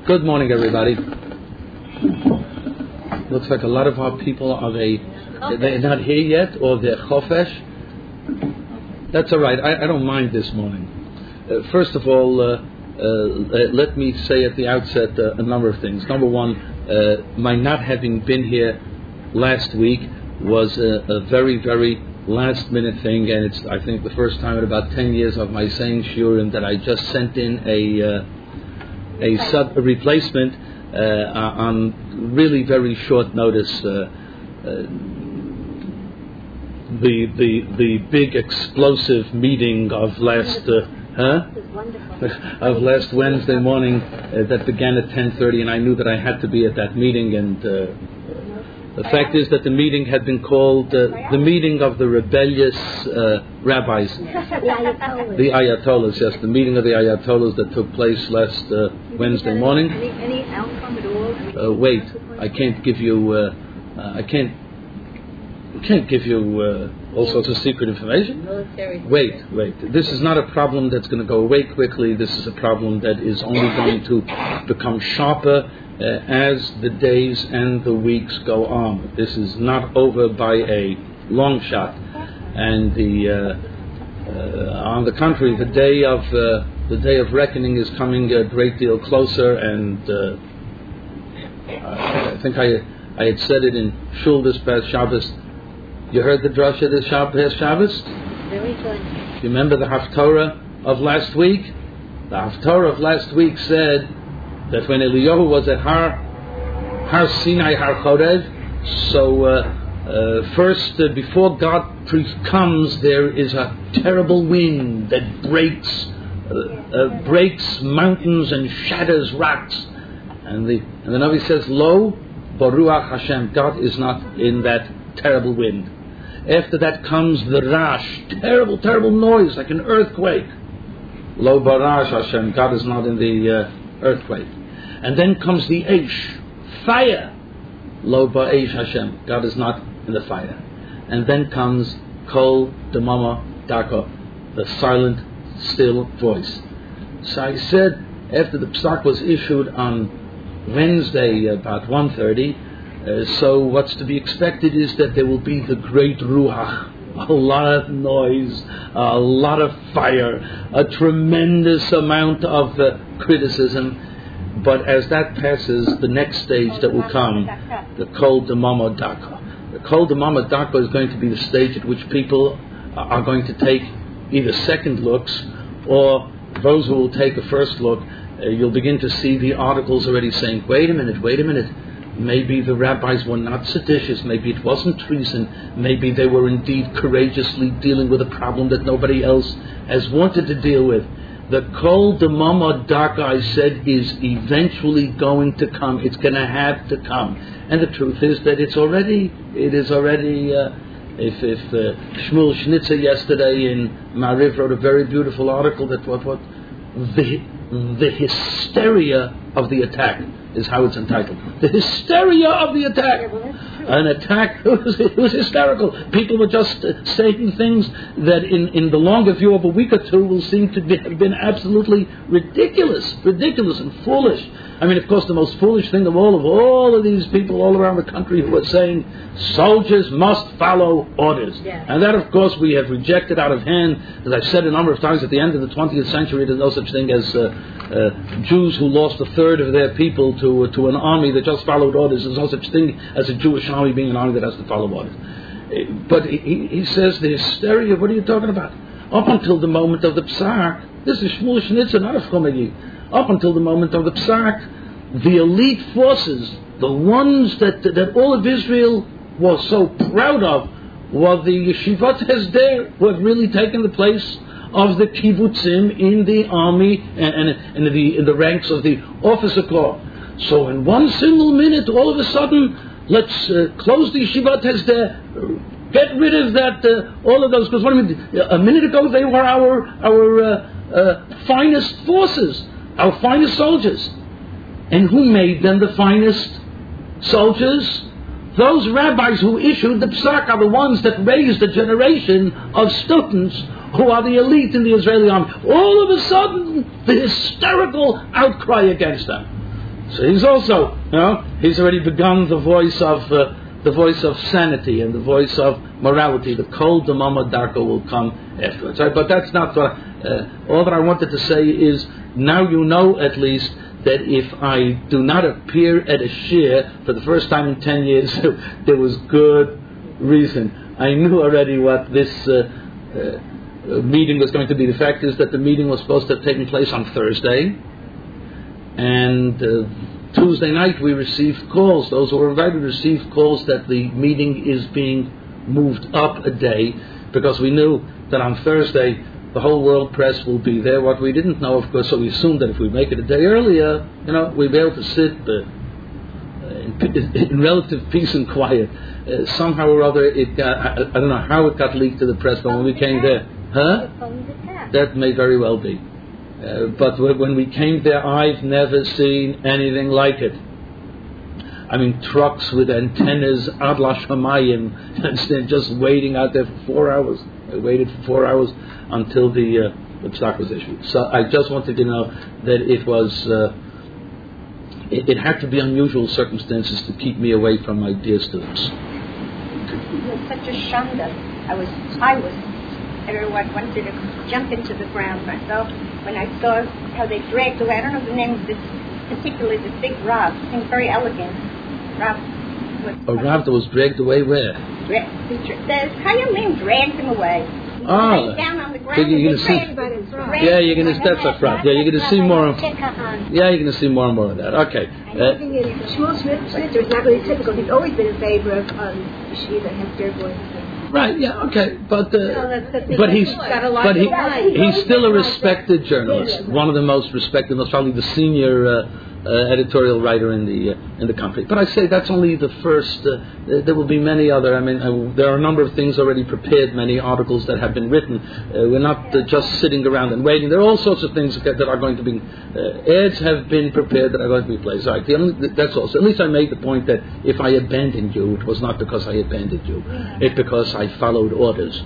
Good morning, everybody. Looks like a lot of our people they're not here yet, or they're chofesh. That's all right. I don't mind this morning. First of all, let me say at the outset a number of things. Number one, my not having been here last week was a very, very last-minute thing, and it's, I think, the first time in about 10 years of my saying shiurim that I just sent in a replacement on really very short notice. The big explosive meeting of last Wednesday morning that began at 10:30, and I knew that I had to be at that meeting, and the fact is that the meeting had been called the meeting of the rebellious rabbis, the Ayatollahs. Yes, the meeting of the Ayatollahs that took place last Wednesday morning. Any outcome at all? Wait, I can't give you. I can't give you all sorts of secret information. Wait. This is not a problem that's going to go away quickly. This is a problem that is only going to become sharper as the days and the weeks go on. This is not over by a long shot, and on the contrary, the day of reckoning is coming a great deal closer. And I think I had said it in Shul this past Shabbos. You heard the drasha this past Shabbos? Very good. You remember the Haftorah of last week? The Haftorah of last week said that when Eliyahu was at Har Sinai, Har Chorev, so first, before God comes, there is a terrible wind that breaks mountains and shatters rocks. And the Navi says, Lo, Baruch Hashem, God is not in that terrible wind. After that comes the Rash, terrible noise, like an earthquake. Lo Baruch Hashem, God is not in the earthquake. And then comes the Eish, fire. Lo Ba'eish Hashem, God is not in the fire. And then comes Kol Demama Dako, the silent, still voice. So I said, after the Psak was issued on Wednesday about 1:30, so what's to be expected is that there will be the great Ruach, a lot of noise, a lot of fire, a tremendous amount of criticism. But as that passes, the next stage that will come, the Kol Demama Daka. The Kol Demama Daka is going to be the stage at which people are going to take either second looks, or those who will take a first look, you'll begin to see the articles already saying, wait a minute, maybe the rabbis were not seditious, maybe it wasn't treason, maybe they were indeed courageously dealing with a problem that nobody else has wanted to deal with. The Kol Demama Daka, I said, is eventually going to come. It's going to have to come. And the truth is that it is already, if Shmuel Schnitzer yesterday in Ma'ariv wrote a very beautiful article that the hysteria of the attack is how it's entitled. The hysteria of the attack. An attack, it was hysterical. People were just saying things that in the longer view of a week or two will seem to have been absolutely ridiculous and foolish. I mean, of course, the most foolish thing of all of these people all around the country who are saying soldiers must follow orders. Yeah. And that, of course, we have rejected out of hand. As I've said a number of times, at the end of the 20th century, there's no such thing as Jews who lost a third of their people to an army that just followed orders. There's no such thing as a Jewish army being an army that has to follow orders. But he says the hysteria, what are you talking about? Up until the moment of the Psak, this is Shmuel Schnitzer, not a Chomegi. Up until the moment of the Psak, the elite forces, the ones that all of Israel was so proud of, were the Yeshivot Hesder, who have really taken the place of the kibbutzim in the army and in the ranks of the officer corps. So in one single minute, all of a sudden, let's close the Yeshivot Hesder, get rid of that, all of those, because a minute ago they were our finest forces, our finest soldiers. And who made them the finest soldiers? Those rabbis who issued the Psak are the ones that raised a generation of students who are the elite in the Israeli army. All of a sudden, the hysterical outcry against them. So he's also, he's already begun the voice of sanity and the voice of morality. The Kol Damama Darko will come afterwards. Right? But that's not what. All that I wanted to say is, now you know at least that if I do not appear at a shir for the first time in 10 years, there was good reason. I knew already what this meeting was going to be. The fact is that the meeting was supposed to have taken place on Thursday, and Tuesday night we received calls. Those who were invited received calls that the meeting is being moved up a day, because we knew that on Thursday the whole world press will be there. What we didn't know, of course, so we assumed that if we make it a day earlier, we'd be able to sit in relative peace and quiet. Somehow or other, I don't know how it got leaked to the press, but when we came there, that may very well be. But when we came there, I've never seen anything like it. I mean, trucks with antennas, ad la shamayim, and just waiting out there for 4 hours. I waited for 4 hours until the psak was issued. So I just wanted to know that it was, it had to be unusual circumstances to keep me away from my dear students. It was such a shanda. Everyone wanted to jump into the ground myself when I saw how they dragged away. I don't know the name of this, particularly this big Rav. It seemed very elegant. Rav. A Rav that was dragged away where? The Chayyim dragged him away. Oh, down on the ground. You're going to see. Yeah, you're going to. That's a Rav. Yeah, you're going to see more. Yeah, you're going to see more and more of that. Okay. Living in Shmuel Schmitzer is not really typical. He's always been in favor of yeshiva that has their voice. Right, yeah, okay, but he's still a respected journalist, one of the most respected, most probably the senior editorial writer in the country. But I say that's only the first. There will be many other. I mean, there are a number of things already prepared, many articles that have been written. We're not just sitting around and waiting. There are all sorts of things that are going to be. Ads have been prepared that are going to be placed. Right, that's all. So at least I made the point that if I abandoned you, it was not because I abandoned you. It's because I followed orders.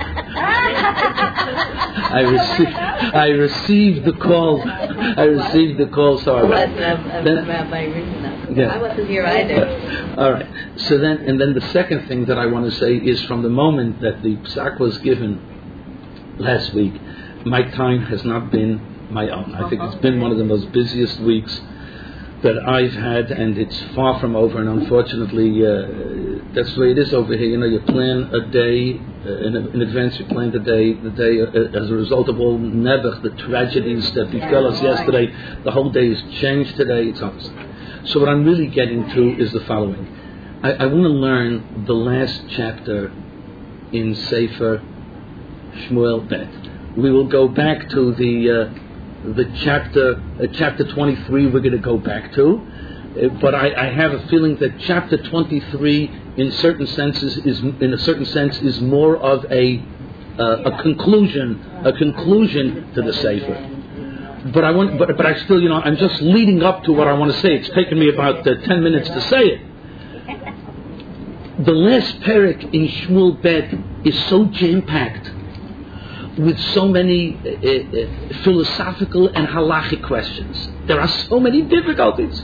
I received the call. So I went. Rabbi Rizna. I wasn't here either. All right. So then the second thing that I want to say is, from the moment that the psak was given last week, my time has not been my own. I think it's been one of the most busiest weeks that I've had, and it's far from over. And unfortunately, that's the way it is over here. You plan a day in advance. You plan the day as a result of all Nebuch, the tragedies that befell us yesterday. The whole day is changed today. It's opposite. So what I'm really getting to is the following. I want to learn the last chapter in Sefer Shmuel Bet. We will go back to the chapter 23 we're going to go back to, but I have a feeling that chapter 23 in a certain sense is more of a conclusion to the Sefer. But I still, I'm just leading up to what I want to say. It's taken me about 10 minutes to say it. The last parak in Shmuel Bet is so jam-packed with so many philosophical and halachic questions. There are so many difficulties.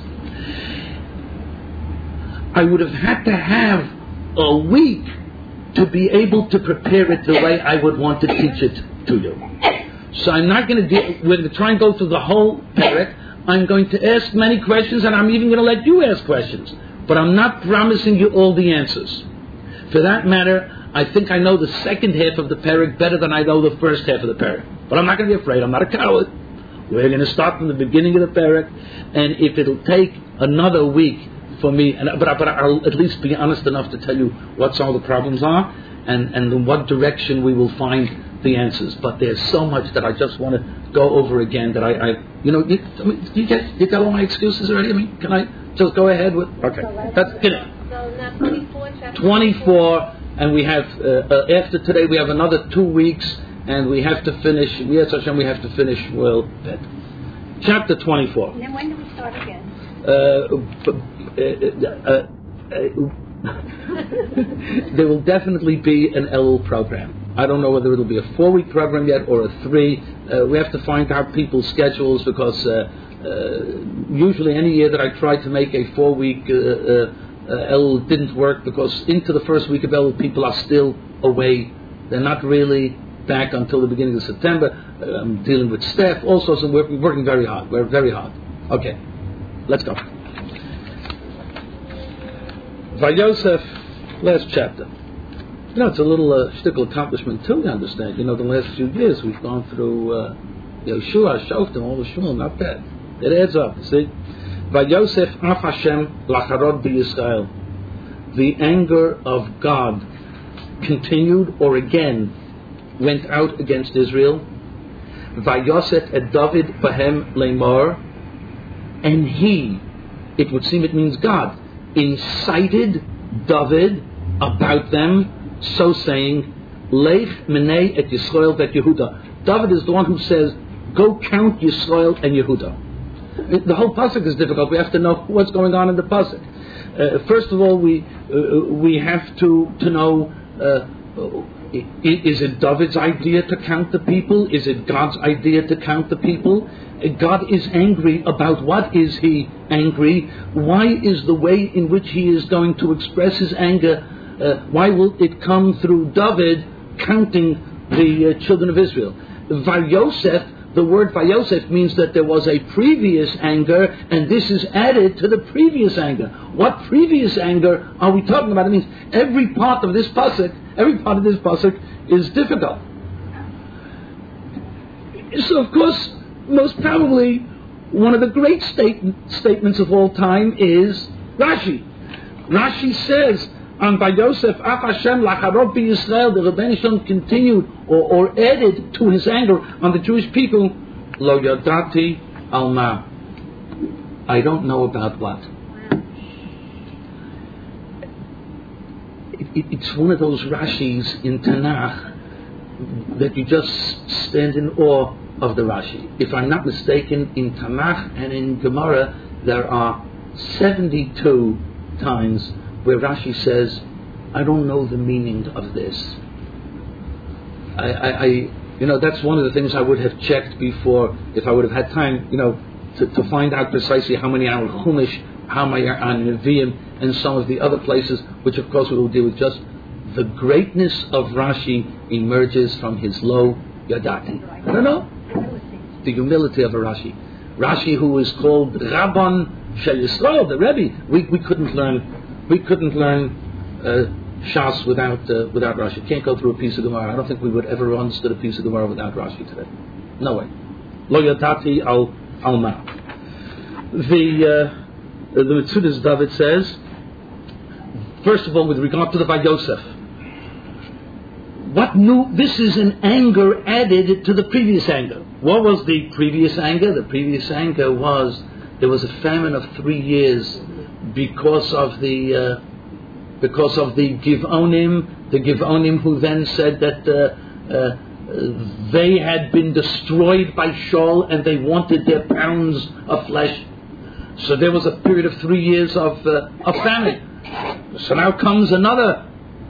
I would have had to have a week to be able to prepare it the way I would want to teach it to you. So I'm not going to we're going to try and go through the whole parak. I'm going to ask many questions, and I'm even going to let you ask questions. But I'm not promising you all the answers. For that matter, I think I know the second half of the parak better than I know the first half of the parak. But I'm not going to be afraid. I'm not a coward. We're going to start from the beginning of the parak, and if it'll take another week for me, but I'll at least be honest enough to tell you what some of the problems are, and in what direction we will find the answers. But there's so much that I just want to go over again that you get all my excuses already? I mean, can I just go ahead with? Okay, that's good. So now 24 chapters. 24. And we have, after today, we have another 2 weeks, and we have to finish, yes, Hashem, we have to finish, well, chapter 24. And then when do we start again? There will definitely be an Elul program. I don't know whether it'll be a 4-week program yet or a 3. We have to find out people's schedules because usually any year that I tried to make a 4-week Elul didn't work because into the first week of Elul people are still away. They're not really back until the beginning of September. I'm dealing with staff also, so we're working very hard. We're very hard. Okay, let's go. Vayosef, last chapter. It's a little shtickle accomplishment too, you understand. The last few years we've gone through Yeshua, Shoftim, all the Shmuel, not bad. It adds up, see? Vayosef af Hashem lacharod b'Yisrael. The anger of God continued or again went out against Israel. Vayosef et David bahem leimor. And he, it would seem it means God, incited David about them, so saying, Lech menei et Yisrael vet Yehuda. David is the one who says, go count Yisrael and Yehuda. The whole pasuk is difficult. We have to know what's going on in the pasuk. First of all, we have to know, is it David's idea to count the people? Is it God's idea to count the people? God is angry about what is he angry? Why is the way in which he is going to express his anger? Why will it come through David counting the children of Israel? Vayosef, the word Vayosef means that there was a previous anger, and this is added to the previous anger. What previous anger are we talking about? It means every part of this pasuk is difficult. So, of course, most probably one of the great statements of all time is Rashi. Rashi says, on Vayosef af Hashem lacharod b'Yisrael, the Rebbeinu Shalom continued or added to his anger on the Jewish people, lo yadati al ma. I don't know about what. It's one of those Rashis in Tanakh that you just stand in awe of the Rashi. If I'm not mistaken, in Tanakh and in Gemara there are 72 times where Rashi says, I don't know the meaning of this. That's one of the things I would have checked before if I would have had time, to find out precisely how many are on Chumash, how many are on Nevi'im, and some of the other places, which of course we will deal with. Just the greatness of Rashi emerges from his low yadati. I don't know. The humility of a Rashi. Rashi, who is called Rabban Shel Yisrael, the Rebbe. We couldn't learn Shas without Rashi. Can't go through a piece of Gemara. I don't think we would ever have understood a piece of Gemara without Rashi today. No way. Lo yadati al ma. The Metzudas David says, first of all, with regard to the Vayosef, what new? This is an anger added to the previous anger. What was the previous anger? The previous anger was there was a famine of 3 years because of the Givonim. The Givonim who then said that they had been destroyed by Shaul and they wanted their pounds of flesh. So there was a period of 3 years of famine. So now comes another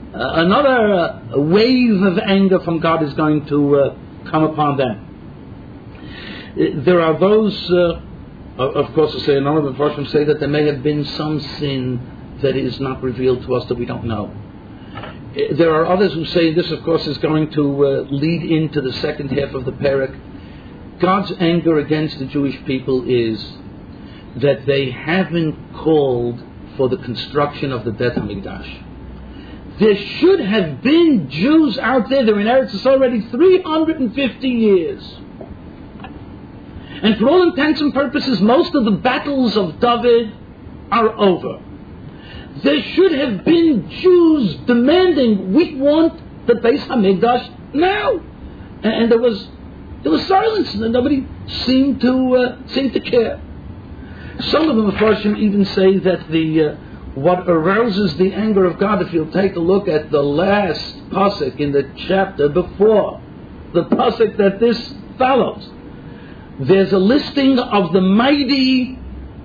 wave of anger from God is going to come upon them. There are those, of course, who say, a number of the Mepharshim say that there may have been some sin that is not revealed to us that we don't know. There are others who say this, of course, is going to lead into the second half of the parak. God's anger against the Jewish people is that they haven't called for the construction of the Beit HaMikdash. There should have been Jews out there. They're in Eretz Yisrael already 350 years. And for all intents and purposes, most of the battles of David are over. There should have been Jews demanding, we want the Beit HaMikdash now. And there was silence, and nobody seemed to care. Some of the Mepharshim even say that what arouses the anger of God, if you'll take a look at the last pasuk in the chapter before, the pasuk that this follows, there's a listing of the mighty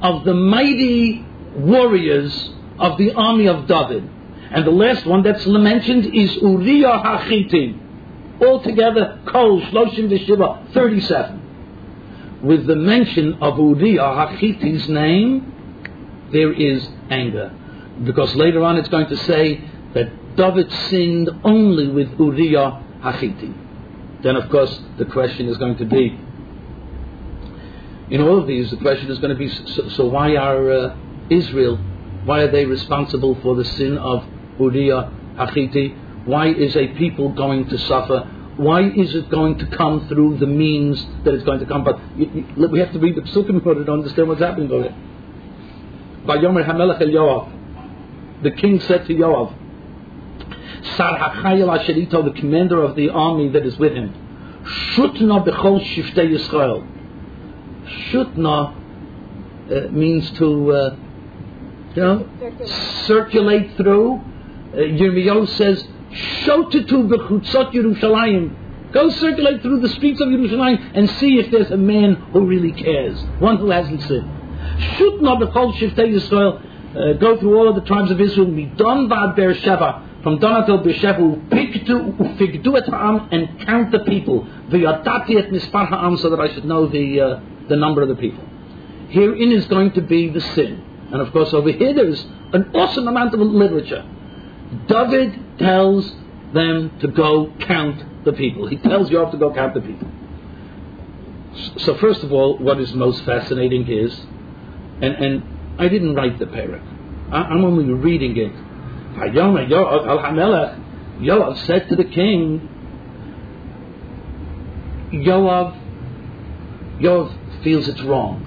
warriors of the army of David. And the last one that's mentioned is Uriah HaChiti. Altogether, Kol Shloshim V'Shiva, 37. With the mention of Uriah Hachiti's name, there is anger. Because later on it's going to say that David sinned only with Uriah Hachiti. Then of course the question is going to be, in all of these the question is going to be, so why are Israel, why are they responsible for the sin of Uriah Hachiti? Why is a people going to suffer? Why is it going to come through the means that it's going to come? But we have to read the Psukim in order to understand what's happening over there. Vayomer HaMelech El Yoav, the king said to Yoav, Sar HaChayil Asherito, the commander of the army that is with him, Shutna B'chol Shiftei Yisrael. Shutna means to, circulate through. Yirmiyahu says, Shotetu B'chutzot Yerushalayim. Go circulate through the streets of Yerushalayim and see if there's a man who really cares, one who hasn't sinned. Shutna B'chol Shiftei Yisrael. Go through all of the tribes of Israel. Midon V'ad Beersheva, from Dan until Beersheva, Ufigdu et ha'am, and count the people. V'yadati et mispar ha'am, so that I should know the number of the people. Herein is going to be the sin. And of course over here there is an awesome amount of literature. David tells them to go count the people. He tells Yoav to go count the people. So first of all, what is most fascinating is, and I didn't write the parak, I'm only reading it. Yoav said to the king, Yoav feels it's wrong.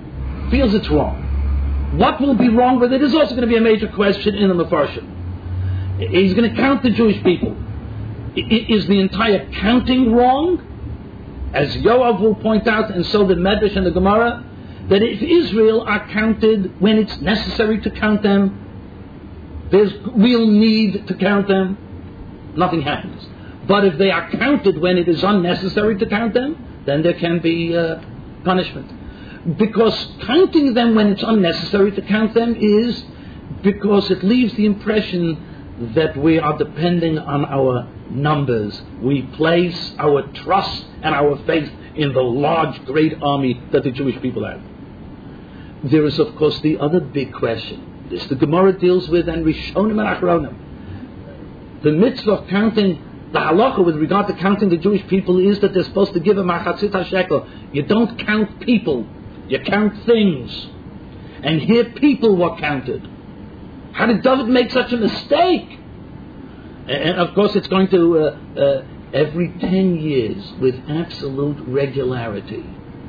What will be wrong with it is also going to be a major question in the Mefarshim. He's going to count the Jewish people. Is the entire counting wrong? As Yoav will point out, and so the Medrash and the Gemara, that if Israel are counted when it's necessary to count them, there's real need to count them, nothing happens. But if they are counted when it is unnecessary to count them, then there can be punishment. Because counting them when it's unnecessary to count them is because it leaves the impression that we are depending on our numbers. We place our trust and our faith in the large, great army that the Jewish people have. There is, of course, the other big question. This the Gemara deals with, and Rishonim and Achronim. The mitzvah of counting, the halacha with regard to counting the Jewish people is that they're supposed to give a machatzit hashekel. You don't count people, you count things. And here people were counted. How did David make such a mistake? And of course it's going to, every 10 years, with absolute regularity,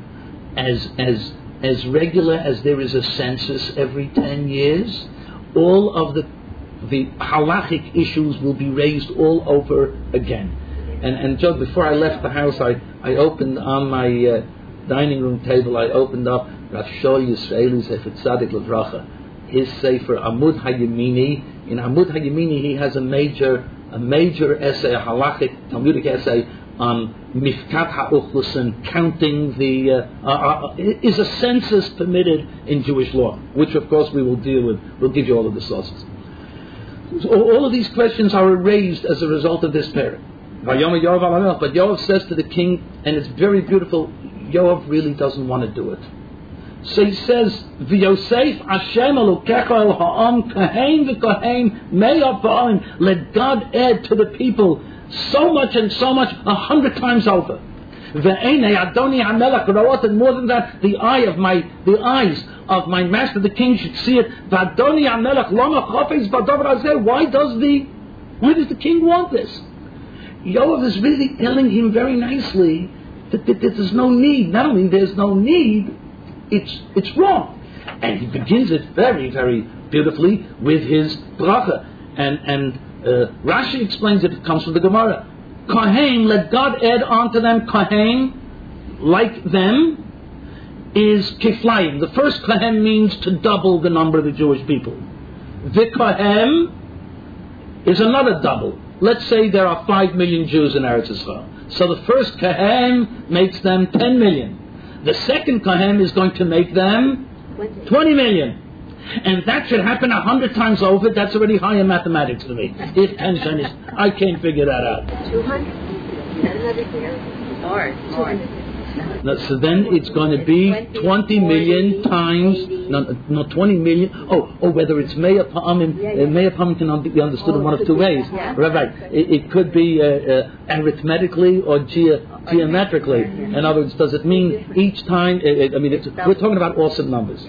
as regular as there is a census every 10 years, all of the halachic issues will be raised all over again. And Joe, before I left the house, I opened on my dining room table, I opened up Rav Shol Yisraeli Zecher Tzadik Levracha, his sefer Amud HaYemini. In Amud HaYemini he has a major essay, a halachic Talmudic essay on Mifkat HaUchlusin, counting the is a census permitted in Jewish law, which of course we will deal with. We'll give you all of the sources. So all of these questions are raised as a result of this parak. But Yoav says to the king, and it's very beautiful, Yoav really doesn't want to do it. So he says, V'yosef Hashem Elokecha el ha'am kahein v'kahein me'ah ba'alim. Let God add to the people so much and so much 100 times over. Ve'enei Adoni HaMelech Ra'ot, and more than that, the eyes of my master, the king, should see it. V'Adoni HaMelech Lama Chafetz B'Davar Hazeh. Why does the king want this? Yoav is really telling him very nicely that there's no need. Not only there's no need, it's wrong. And he begins it very, very beautifully with his bracha. And Rashi explains it comes from the Gemara. Kohen, let God add on to them. Kohen, like them, is kiflayim. The first Kohen means to double the number of the Jewish people. The Kohen is another double. Let's say there are 5 million Jews in Eretz Yisrael. So the first Kohen makes them 10 million. The second Kohen is going to make them 20 million. And that should happen 100 times over. That's already higher mathematics to me. If 10 is, I can't figure that out. 200? No, so then it's going to be 20 million times, no, 20 million. Whether it's Meya Pa'amim, Meya Pa'amim can be understood in one of two ways. Right. It could be arithmetically or geometrically. In other words, does it mean each time? We're talking about awesome numbers.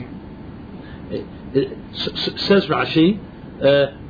Says Rashi. So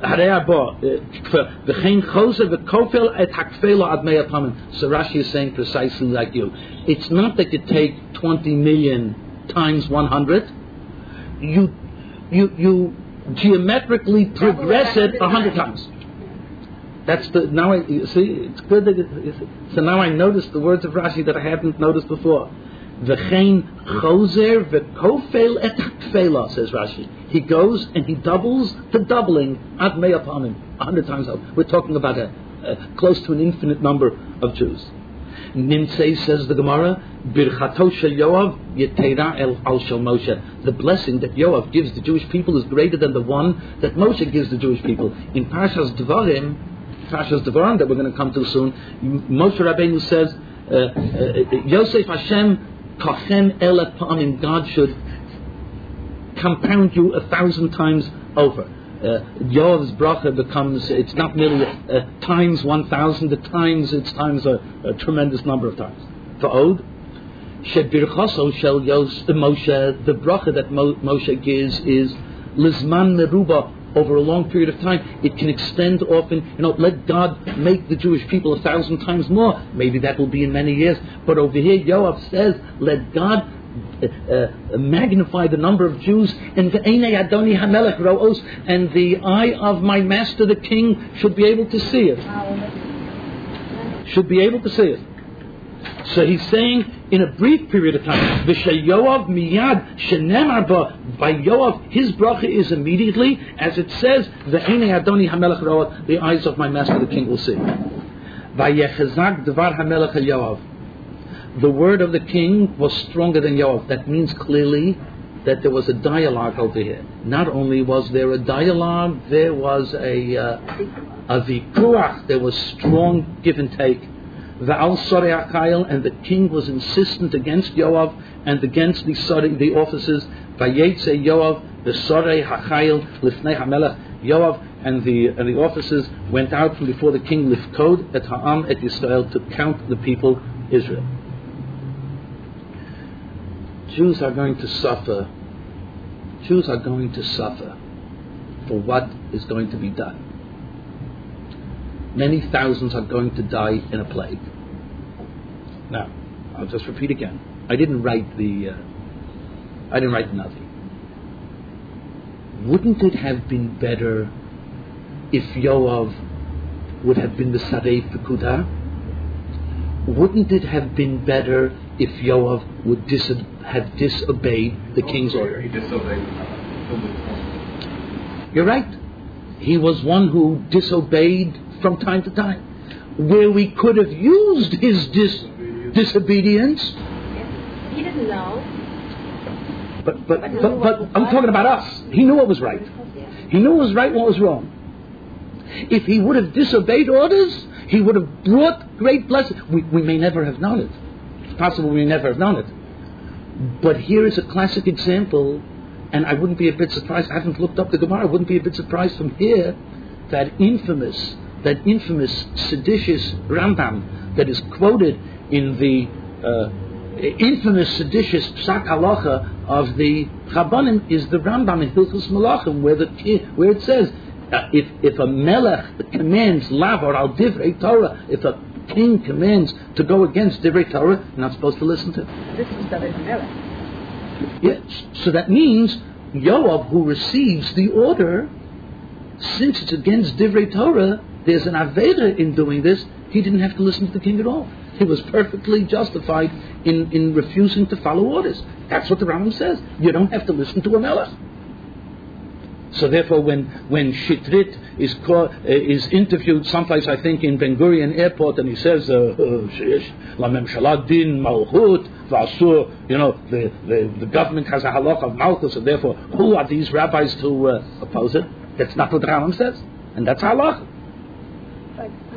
Rashi is saying precisely like you. It's not that you take 20 million times 100. You geometrically progress it 100 times. That's now you see. It's good that so now I notice the words of Rashi that I hadn't noticed before. V'chein choser v'kofel et hakfela, says Rashi. He goes and he doubles the doubling ad meya pamim, 100 times over. We're talking about close to an infinite number of Jews. Nimtzei, says the Gemara, birchato shel Yoav yetera el al shel Moshe. The blessing that Yoav gives the Jewish people is greater than the one that Moshe gives the Jewish people. In Parshas Devarim that we're going to come to soon, Moshe Rabbeinu says, Yosef Hashem kachem elet pa'amim, God should compound you 1,000 times over. Yoav's bracha becomes, it's not merely times 1,000, it's times a tremendous number of times. Va'od, shebirchaso shel Moshe, the bracha that Moshe gives is lizman meruba, over a long period of time. It can extend often, let God make the Jewish people 1,000 times more. Maybe that will be in many years. But over here, Yoav says, let God magnify the number of Jews, and the eye of my master, the king, should be able to see it. So he's saying, in a brief period of time, Yoav miyad shenemar ba, by Yoav, his bracha is immediately, as it says, the eyes of my master, the king, will see. Vayechazak dvar hamelech Yoav. The word of the king was stronger than Yoav. That means clearly that there was a dialogue over here. Not only was there a dialogue, there was a vikuach. There was strong give and take. Va'al sorei hachayil, and the king was insistent against Yoav and against the officers. Vayetze Yoav the sorei hachayil lifnei hamelech. Yoav and the officers went out from before the king, lifkod et ha'am et Yisrael, to count the people Israel. Jews are going to suffer. Jews are going to suffer for what is going to be done. Many thousands are going to die in a plague. Now, I'll just repeat again. I didn't write the Navi. Wouldn't it have been better if Yoav would have been the Sarei Pekudah? Wouldn't it have been better if Yoav would have disobeyed the king's order? He disobeyed. You're right. He was one who disobeyed from time to time. Where we could have used his disobedience. He didn't know. But I'm talking about us. He knew what was right. He knew what was right and what was wrong. If he would have disobeyed orders, he would have brought great blessing. We may never have known it. It's possible we never have known it. But here is a classic example, and I wouldn't be a bit surprised. I haven't looked up the Gemara. I wouldn't be a bit surprised from here that infamous seditious Rambam that is quoted in the infamous seditious Psak Halacha of the Chabbanim is the Rambam in Hilchos Malachim, where it says, if a melech commands lavar al divrei Torah, if a king commands to go against divrei Torah, you're not supposed to listen to. This is the melech. Yes, so that means Yoav, who receives the order, since it's against divrei Torah, there's an aveda in doing this. He didn't have to listen to the king at all. He was perfectly justified in refusing to follow orders. That's what the Rambam says. You don't have to listen to a melech. So therefore, when Shitrit is interviewed someplace, I think in Ben Gurion Airport, and he says, "La Memshala Din Malchut V'Asur," the government has a halach of Malchut, so therefore, who are these rabbis to oppose it? That's not what the Rambam says, and that's halach. But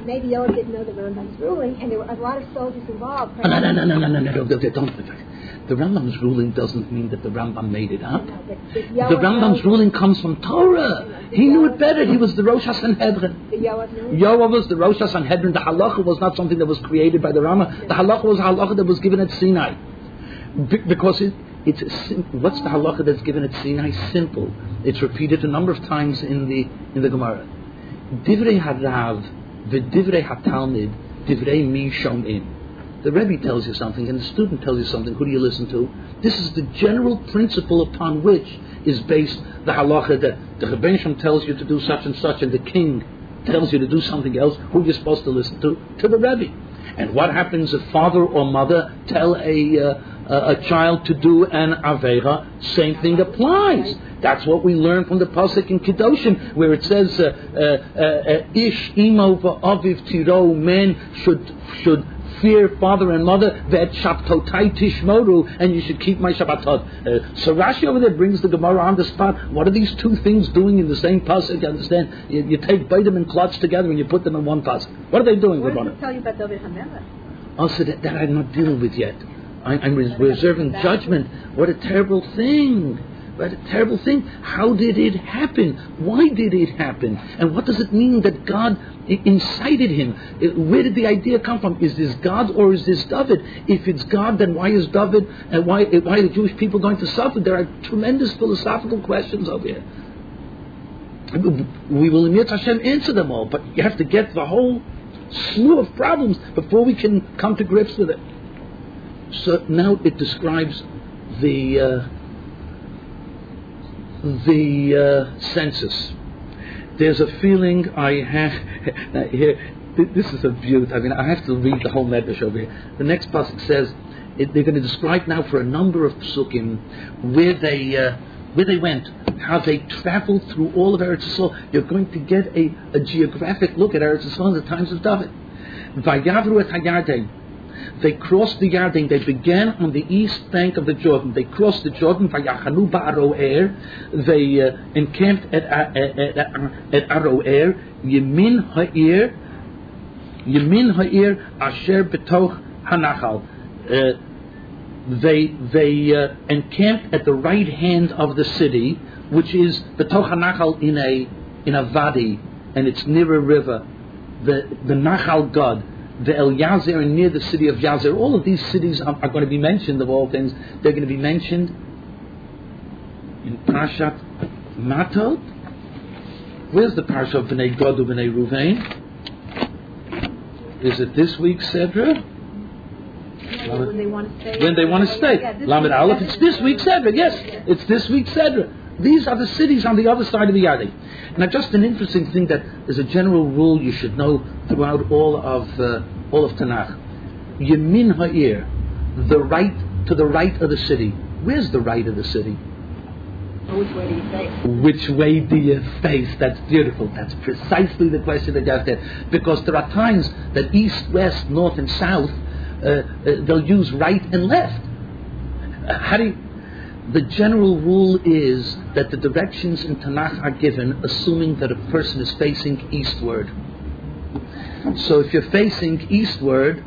maybe Yoav didn't know the Rambam's ruling, and there were a lot of soldiers involved. No, don't. The Rambam's ruling doesn't mean that the Rambam made it up. The Rambam's ruling comes from Torah. He knew it better. He was the Rosh HaSanhedrin. Yoav was the Rosh HaSanhedrin. The halacha was not something that was created by the Rambam. The halacha was a halacha that was given at Sinai. Because it's what's the halacha that's given at Sinai? Simple. It's repeated a number of times in the Gemara. Divrei Harav v'divrei Hatalmid divrei mi shom'in. The Rebbe tells you something and the student tells you something. Who do you listen to? This is the general principle upon which is based the halacha that the Rebbeinu Shem tells you to do such and such, and the king tells you to do something else. Who are you supposed to listen to? To the Rebbe. And what happens if father or mother tell a child to do an aveira? Same thing applies. That's what we learn from the pasuk in Kedoshim, where it says, "Ish imo va'aviv tiro." Men should fear father and mother. Ve'et shabtotai tishmoru, and you should keep my Shabbatot. So Rashi over there brings the Gemara on the spot. What are these two things doing in the same pasuk? You understand? You take Baidim and Klotz together and you put them in one pasuk. What are they doing? What does it tell you about David HaMelech? Also, that I'm not dealing with yet. I'm reserving judgment. What a terrible thing. What a terrible thing. How did it happen? Why did it happen? And what does it mean that God incited him? Where did the idea come from? Is this God or is this David? If it's God, then why is David and why are the Jewish people going to suffer? There are tremendous philosophical questions over here. We will, Emir Hashem, answer them all, but you have to get the whole slew of problems before we can come to grips with it. So now it describes the census. There's a feeling I have here. This is a beauty. I mean, I have to read the whole medrash over here. The next pasuk says they're going to describe now for a number of psukim where they went, how they traveled through all of Eretz Yisrael. You're going to get a geographic look at Eretz Yisrael in the times of David. Vayavru et hayarden. They crossed the Yarden. They began on the east bank of the Jordan. They crossed the Jordan. Vayachanu ba'aroer. They encamped at Aroer. Yemin ha'ir asher betoch hanachal. They encamped at the right hand of the city, which is betoch hanachal in a vadi, and it's near a river. The Nachal God. The El Yazer, and near the city of Yazer. All of these cities are going to be mentioned, of all things. They're going to be mentioned in Parashat Matot. Where's the Parashat of Bnei Gad u'Bnei Ruvain? Is it this week's Sedra? When they want to stay. When they want to stay. Lamed Aleph, it's this week's Sedra. Yes, it's this week's Sedra. These are the cities on the other side of the Yarden. Now, just an interesting thing that is a general rule you should know throughout all of Tanakh. Yemin ha'ir, the right to the right of the city. Where's the right of the city? Which way do you face? Which way do you face? That's beautiful. That's precisely the question that you have there. Because there are times that east, west, north, and south they'll use right and left. The general rule is that the directions in Tanakh are given assuming that a person is facing eastward. So if you're facing eastward,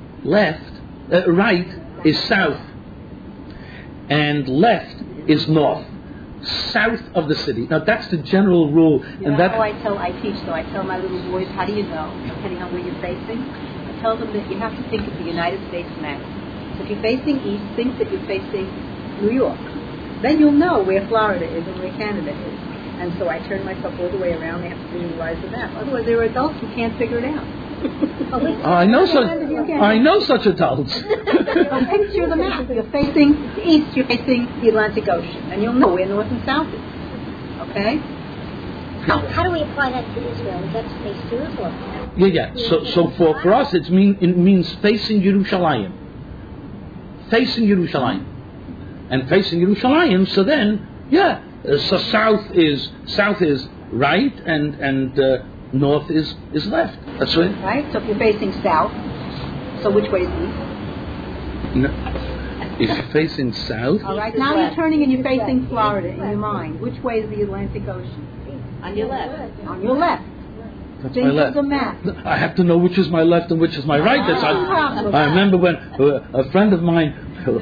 right is south, and left is north, south of the city. Now that's the general rule. And that's how I teach. So I tell my little boys, how do you know, depending on where you're facing? I tell them that you have to think of the United States map. So if you're facing east, think that you're facing New York. Then you'll know where Florida is and where Canada is. And so I turn myself all the way around. They have to visualize the map. Otherwise, there are adults who can't figure it out. I know such adults. So picture the map. You're facing east, you're facing the Atlantic Ocean. And you'll know where north and south is. Okay? How do we apply that to Israel? Is that to face Jerusalem? Yeah. So for us, it means facing Yerushalayim. Facing Yerushalayim. And facing Yerushalayim, so then, so south is right and north is left. That's right. Right. So if you're facing south, so which way is east? No. If you're facing south. All right. Now you're turning and you're facing Florida in your mind. Which way is the Atlantic Ocean? On your left. On your left. That's Think my of left. the map. I have to know which is my left and which is my right. I remember when a friend of mine,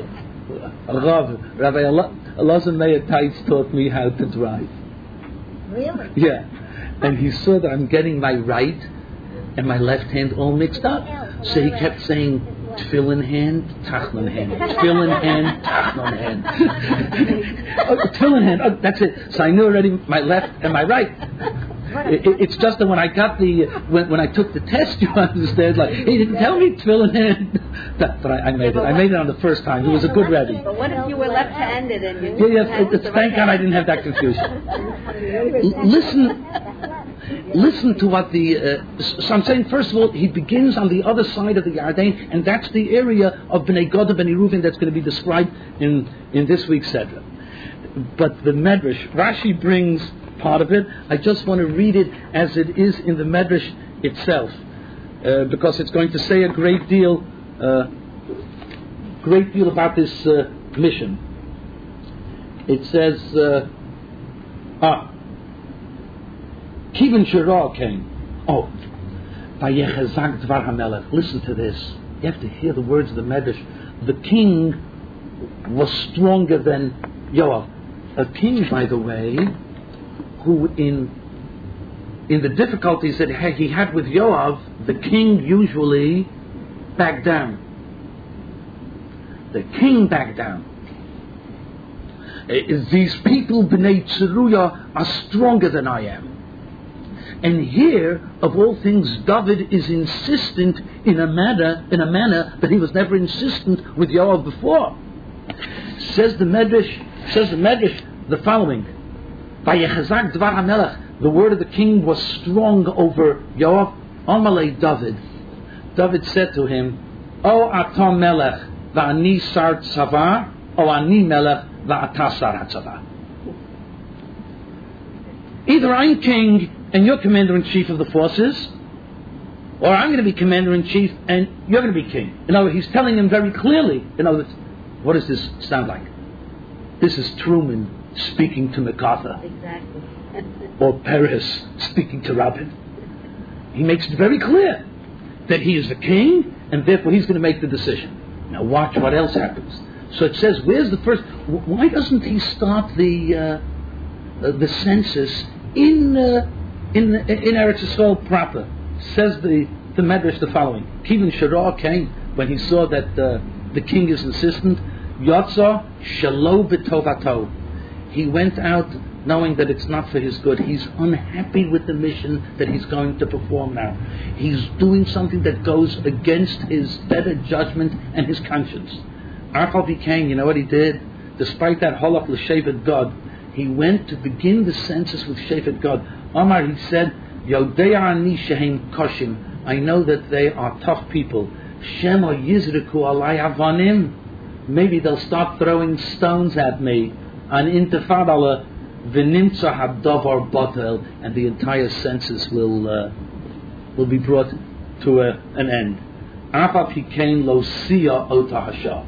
Rabbi Elazar Meir Teitz, taught me how to drive. Really? Yeah. And he saw that I'm getting my right and my left hand all mixed up. So he kept saying, tefillin hand, tachlon hand. Tefillin hand, tachlon hand. Tefillin hand, that's it. So I knew already my left and my right. It's just that when I got when I took the test, you understand, like, he didn't tell me tefillin hand. But I made it. I made it on the first time. It was a good ready. But what if you were left-handed and you Thank God I didn't have that confusion. Listen to what so I'm saying, first of all, he begins on the other side of the Yarden, and that's the area of Bnei Gad, Bnei Reuven that's going to be described in this week's Sedra. But the Medrash, Rashi brings part of it. I just want to read it as it is in the Medrash itself, because it's going to say a great deal about this mission. It says, Kivin Shirah came. Vayechazak Dvar HaMelech. Listen to this. You have to hear the words of the Medrash. The king was stronger than Yoav. A king, by the way, who in the difficulties that he had with Yoav, the king usually backed down. The king backed down. These people, Bnei Tzeruya, are stronger than I am. And here, of all things, David is insistent in a manner that he was never insistent with Yoav before. Says the Medrash the following: Vayechazak Dvar HaMelech, the word of the king was strong over Yoav. Amalei David. David said to him, O Atam Melech va'ani sar tzava, O ani Melech va'ata sar hatzava. Either I'm king and you're commander-in-chief of the forces, or I'm going to be commander-in-chief and you're going to be king. In other words, he's telling him very clearly, in other words, what does this sound like? This is Truman speaking to MacArthur. Exactly. Or Peres speaking to Rabin. He makes it very clear that he is the king, and therefore he's going to make the decision. Now watch what else happens. So it says, where's the first... Why doesn't he start the census in Eretz Yisrael proper? Says the Medrash the following: Kivin Shirah came when he saw that the king is insistent. Yotza shelo b'tovato. He went out knowing that it's not for his good. He's unhappy with the mission that he's going to perform now. He's doing something that goes against his better judgment and his conscience. Archal became, you know what he did? Despite that halach l'shevet God, he went to begin the census with Shevet God. Omar, he said, Yodei ani shehem koshim. I know that they are tough people. Shema yizriku alai avanim. Maybe they'll start throwing stones at me. An intifadala v'nimtza hadavar batel, and the entire census will be brought to an end. Afaf hikein lo siya ota hasha.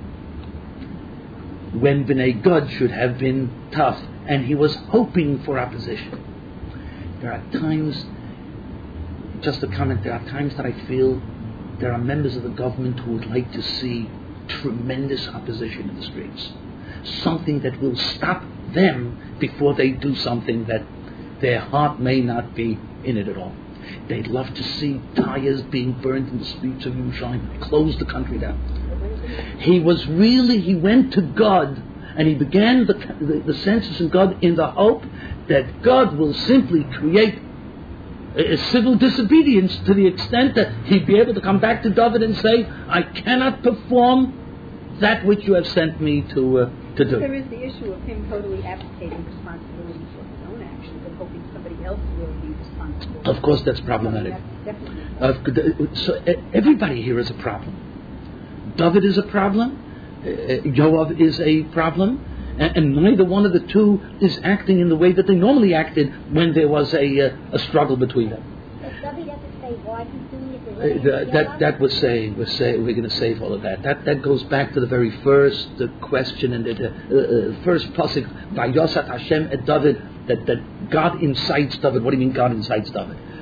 When Bnei Gad should have been tough, and he was hoping for opposition. There are times, just a comment, there are times that I feel there are members of the government who would like to see tremendous opposition in the streets. Something that will stop them before they do something that their heart may not be in it at all. They'd love to see tires being burned in the streets of Yerushalayim, close the country down. He went to God, and he began the census in God in the hope that God will simply create a civil disobedience to the extent that he'd be able to come back to David and say, I cannot perform that which you have sent me to do. There is the issue of him totally abdicating responsibility for his own actions and hoping somebody else will be responsible. Of course, that's problematic. So everybody here is a problem. David is a problem. Yoav is a problem. And neither one of the two is acting in the way that they normally acted when there was a struggle between them. Does David have to say why he's doing it? That we're going to save all of that. That goes back to the very first question and the first pasuk by Yosat Hashem et David, that God incites David. What do you mean God incites David?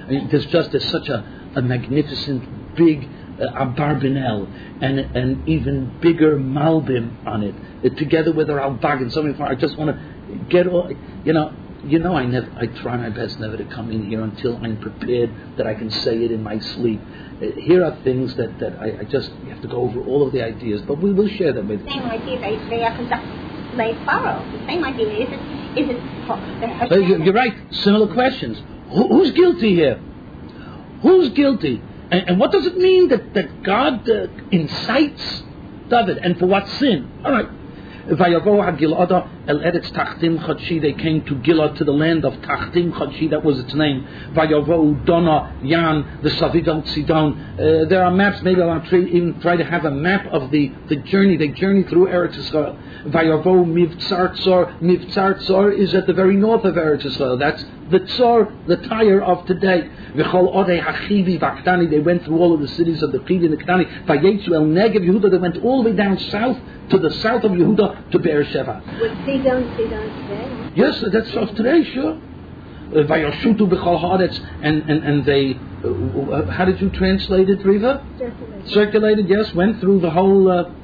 mean, there's such a magnificent big Abarbanel and even bigger Malbim on it, together with our Al-Bag and so many. I just want to get all, I try my best never to come in here until I'm prepared that I can say it in my sleep. Here are things that I just have to go over all of the ideas, but we will share them with you. Same idea. They have to follow. The same idea. Is it? You're right. Similar questions. Who's guilty here? Who's guilty? And what does it mean that God incites David? And for what sin? All right. They came to Gilad, to the land of Tachtim Chodshi, that was its name. Dona, Yan, the Savigal Sidon. There are maps, maybe I'll even try to have a map of the journey. They journey through Eretz Yisrael. Vayavo Mivtzar Tzor. Mivtzar Tzor is at the very north of Eretz Yisrael. That's the Tzor, the Tyre of today. V'chol Odei Hachivi V'Ktani. They went through all of the cities of the Chivi and the Ktani. Vayetzu El Negev Yehuda. They went all the way down south to the south of Yehuda to Be'er Sheva. Was Sidon today? Yes, that's of today, sure. Vayashutu B'chol Haaretz, and they. How did you translate it, Riva? Circulated. Yes, went through the whole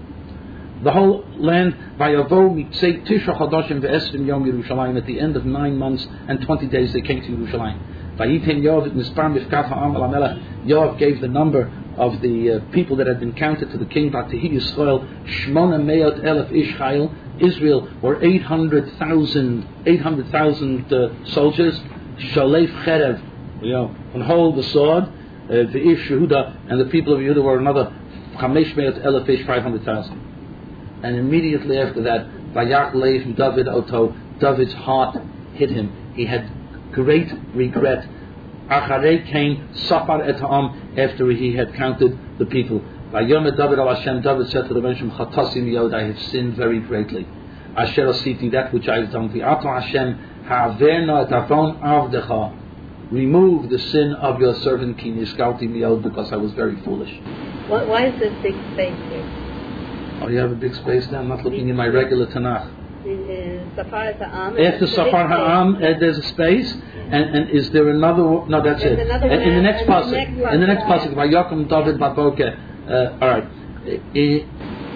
land. Vayavo Mitzei Tisha Chadashim Ve'esrim Yom Yerushalayim. At the end of 9 months and 20 days, they came to Yerushalayim. Vayitem Yoav Mispar Mifkat Ha'am Al Hamelech. Yoav gave the number of the people that had been counted to the king. Vatihi Yisrael Shmona Meot Elef Ishchayil. Israel were 800,000 soldiers. Shalef Cherev, and hold the sword. The Ish Yehuda and the people of Yehuda were another Chamesh Meot Elef Ish 500,000. And immediately after that, Vayach Leiv David Oto, David's heart hit him. He had great regret. Acharei came Safar et Ha'am, after he had counted the people. Vayomer David al Hashem, David said to the Menachem, Chatasim Yod, I have sinned very greatly. Asher asiti, that which I have done. V'ato Hashem, ha'averna et avon avdecha, remove the sin of your servant, ki niskalti miyod, because I was very foolish. Why is this big space here? Oh, you have a big space there? I'm not looking in my regular Tanakh. Safar Ha'am. After Safar Ha'am, there's a space, and is there another? No, that's there's it. In the next pasuk, Vayokum David Baboke. All right. It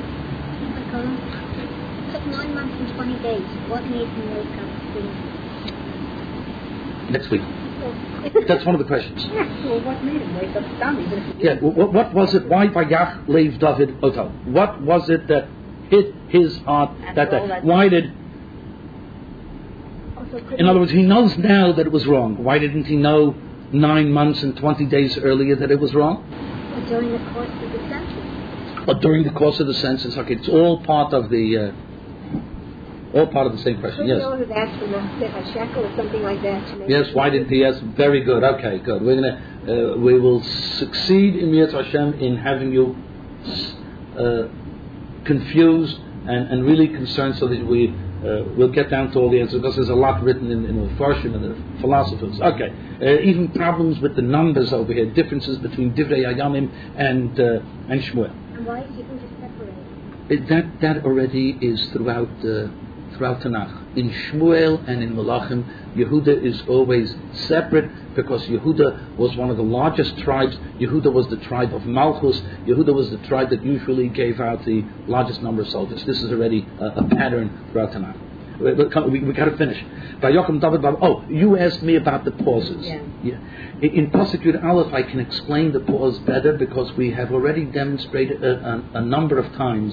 took 9 months and 20 days. What made him wake up? Next week. That's one of the questions. Well, what made him wake up? What was it? Why Vayach Leiv David Oto? What was it that hit his heart that day? Why did? In other words, he knows now that it was wrong. Why didn't he know 9 months and 20 days earlier that it was wrong? Or during the course of the census. Or during the course of the census. Okay, it's all part of the same question. Yes. Could ask for a shekel or something like that. Yes. Why didn't he ask? Very good. Okay. Good. We will succeed in Yetz Hashem in having you confused and really concerned, so that we'll get down to all the answers, because there's a lot written in the Farshim and the philosophers. Okay. Even problems with the numbers over here, differences between Divrei Hayamim and Shmuel. And why didn't you separate? That already is throughout Tanakh. In Shmuel and in Malachim, Yehuda is always separate, because Yehuda was one of the largest tribes. Yehuda was the tribe of Malchus. Yehuda was the tribe that usually gave out the largest number of soldiers. This is already a pattern throughout Tanakh. We got to finish. Oh, you asked me about the pauses. Yeah. In Pasuk Yud Aleph, I can explain the pause better, because we have already demonstrated a number of times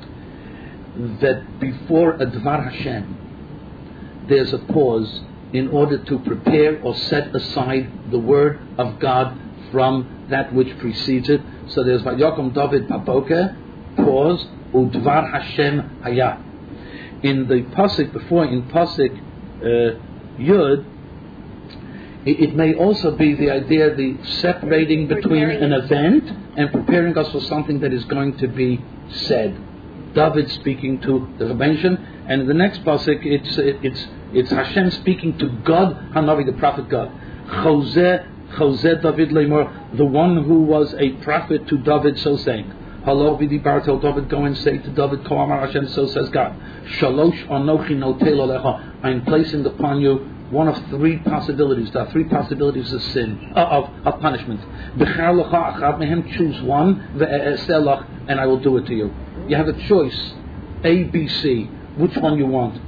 that before a Dvar Hashem, there's a pause in order to prepare or set aside the word of God from that which precedes it. So there's Vayokom David Baboke, pause, Udvar Hashem Haya. In the pasuk before, in pasuk Yud, it may also be the idea, the separating between an event and preparing us for something that is going to be said. David speaking to the Rebbeinu, and in the next pasuk it's Hashem speaking to God, Hanavi, the prophet God. Choseh David Leimor, the one who was a prophet to David, so saying. Halo v'di bartel David, go and say to David, Ko Amar Hashem, so says God, Shalosh anochi notel olecha, I am placing upon you one of three possibilities. There are three possibilities of sin, of punishment. B'char lecha achad mehem, choose one, ve'eselach, and I will do it to you. You have a choice, A, B, C. Which one you want?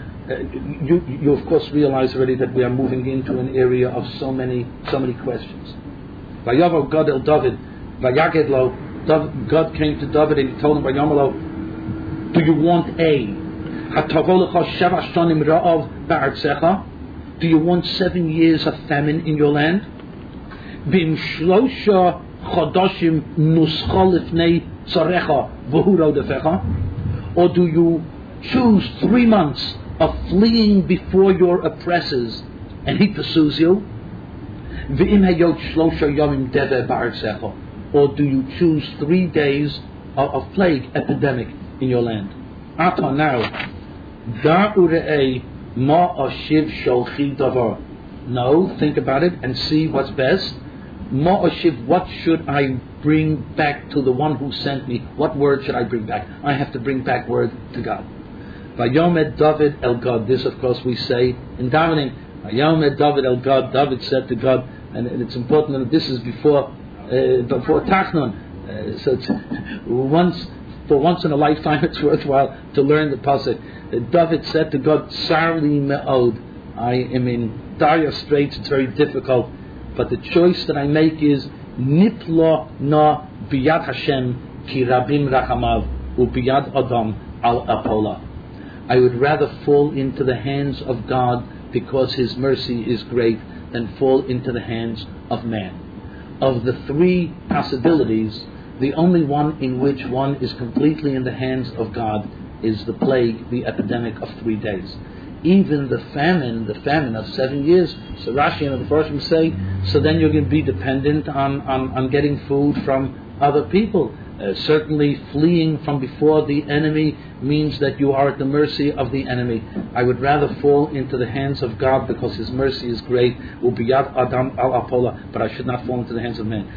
You of course realize already that we are moving into an area of so many questions. Vayavo God el David, vayaged lo, God came to David and he told him, Vayamalo, do you want A? Hatavo lecha sheva shanim ra'av ba'artzecha? Do you want 7 years of famine in your land? Bim shlosha chodoshim nuschol lifnei tzarecha v'hu rodefecha? Or do you choose 3 months of fleeing before your oppressors and he pursues you? V'im hayot shlosha yomim deve ba'artzecha? Or do you choose 3 days of plague, epidemic in your land? Ata now, da ure'ei ma ashiv sholchi davar. No, think about it and see what's best. Ma ashiv, what should I bring back to the one who sent me? What word should I bring back? I have to bring back word to God. Vayomed David el God. This, of course, we say in davening. Vayomed David el God. David said to God, and it's important that this is before Tachnun. So it's for once in a lifetime, it's worthwhile to learn the pasuk. David said to God, "Sarli me'od, I am in dire straits. It's very difficult, but the choice that I make is nitlo na biyad Hashem ki rabim rachamav ubiyad adam al apola." I would rather fall into the hands of God because His mercy is great than fall into the hands of man. Of the three possibilities, the only one in which one is completely in the hands of God is the plague, the epidemic of 3 days. Even the famine of 7 years, so Rashi and the Farshim say, so then you're going to be dependent on getting food from other people. Certainly fleeing from before the enemy means that you are at the mercy of the enemy. I would rather fall into the hands of God because His mercy is great. Ubiyad Adam al Apola, but I should not fall into the hands of men.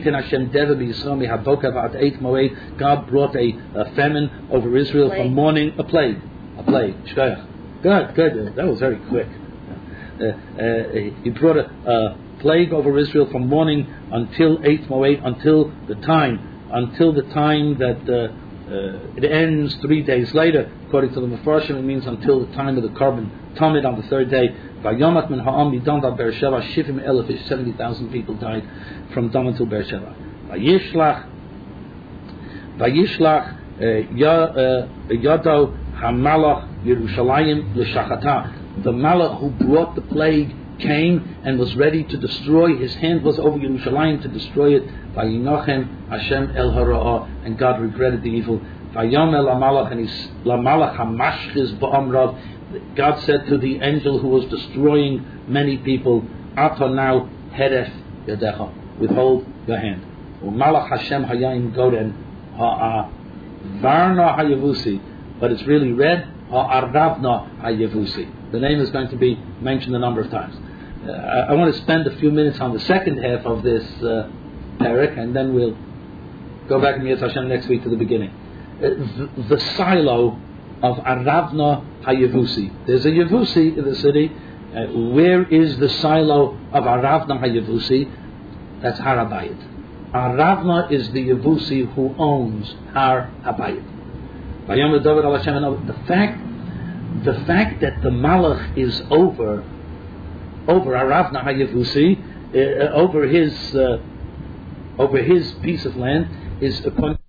God brought a famine over Israel from morning, a plague. Good. That was very quick. He brought a plague over Israel from morning until 8 Moed, until the time that it ends 3 days later. According to the Mefarshim, it means until the time of the Korban Tamid on the third day. Vayomat min ha'am midan dal Beersheva, 70,000 people died from Dan until Beersheva. Vayishlach yado hamalach Yerushalayim l'shachata. The malach who brought the plague came and was ready to destroy. His hand was over Yerushalayim to destroy it. Vayinochem Hashem el hara'ah, and God regretted the evil. Vayomel lamalach, and lamalach hamashchiz ba'amrav. God said to the angel who was destroying many people, Ata now heref yadecha, withhold your hand. Umalach Hashem hayayim goden ha'avarna hayavusi, but it's really read ha'aravna hayavusi. The name is going to be mentioned a number of times. I want to spend a few minutes on the second half of this parak, and then we'll go back in Yetz Hashem next week to the beginning. The silo of Aravna HaYevusi. There's a Yevusi in the city. Where is the silo of Aravna HaYevusi? That's Har HaBayit. Aravna is the Yevusi who owns Har HaBayit. The fact that the Malach is over Aravna HaYevusi, over his piece of land, is a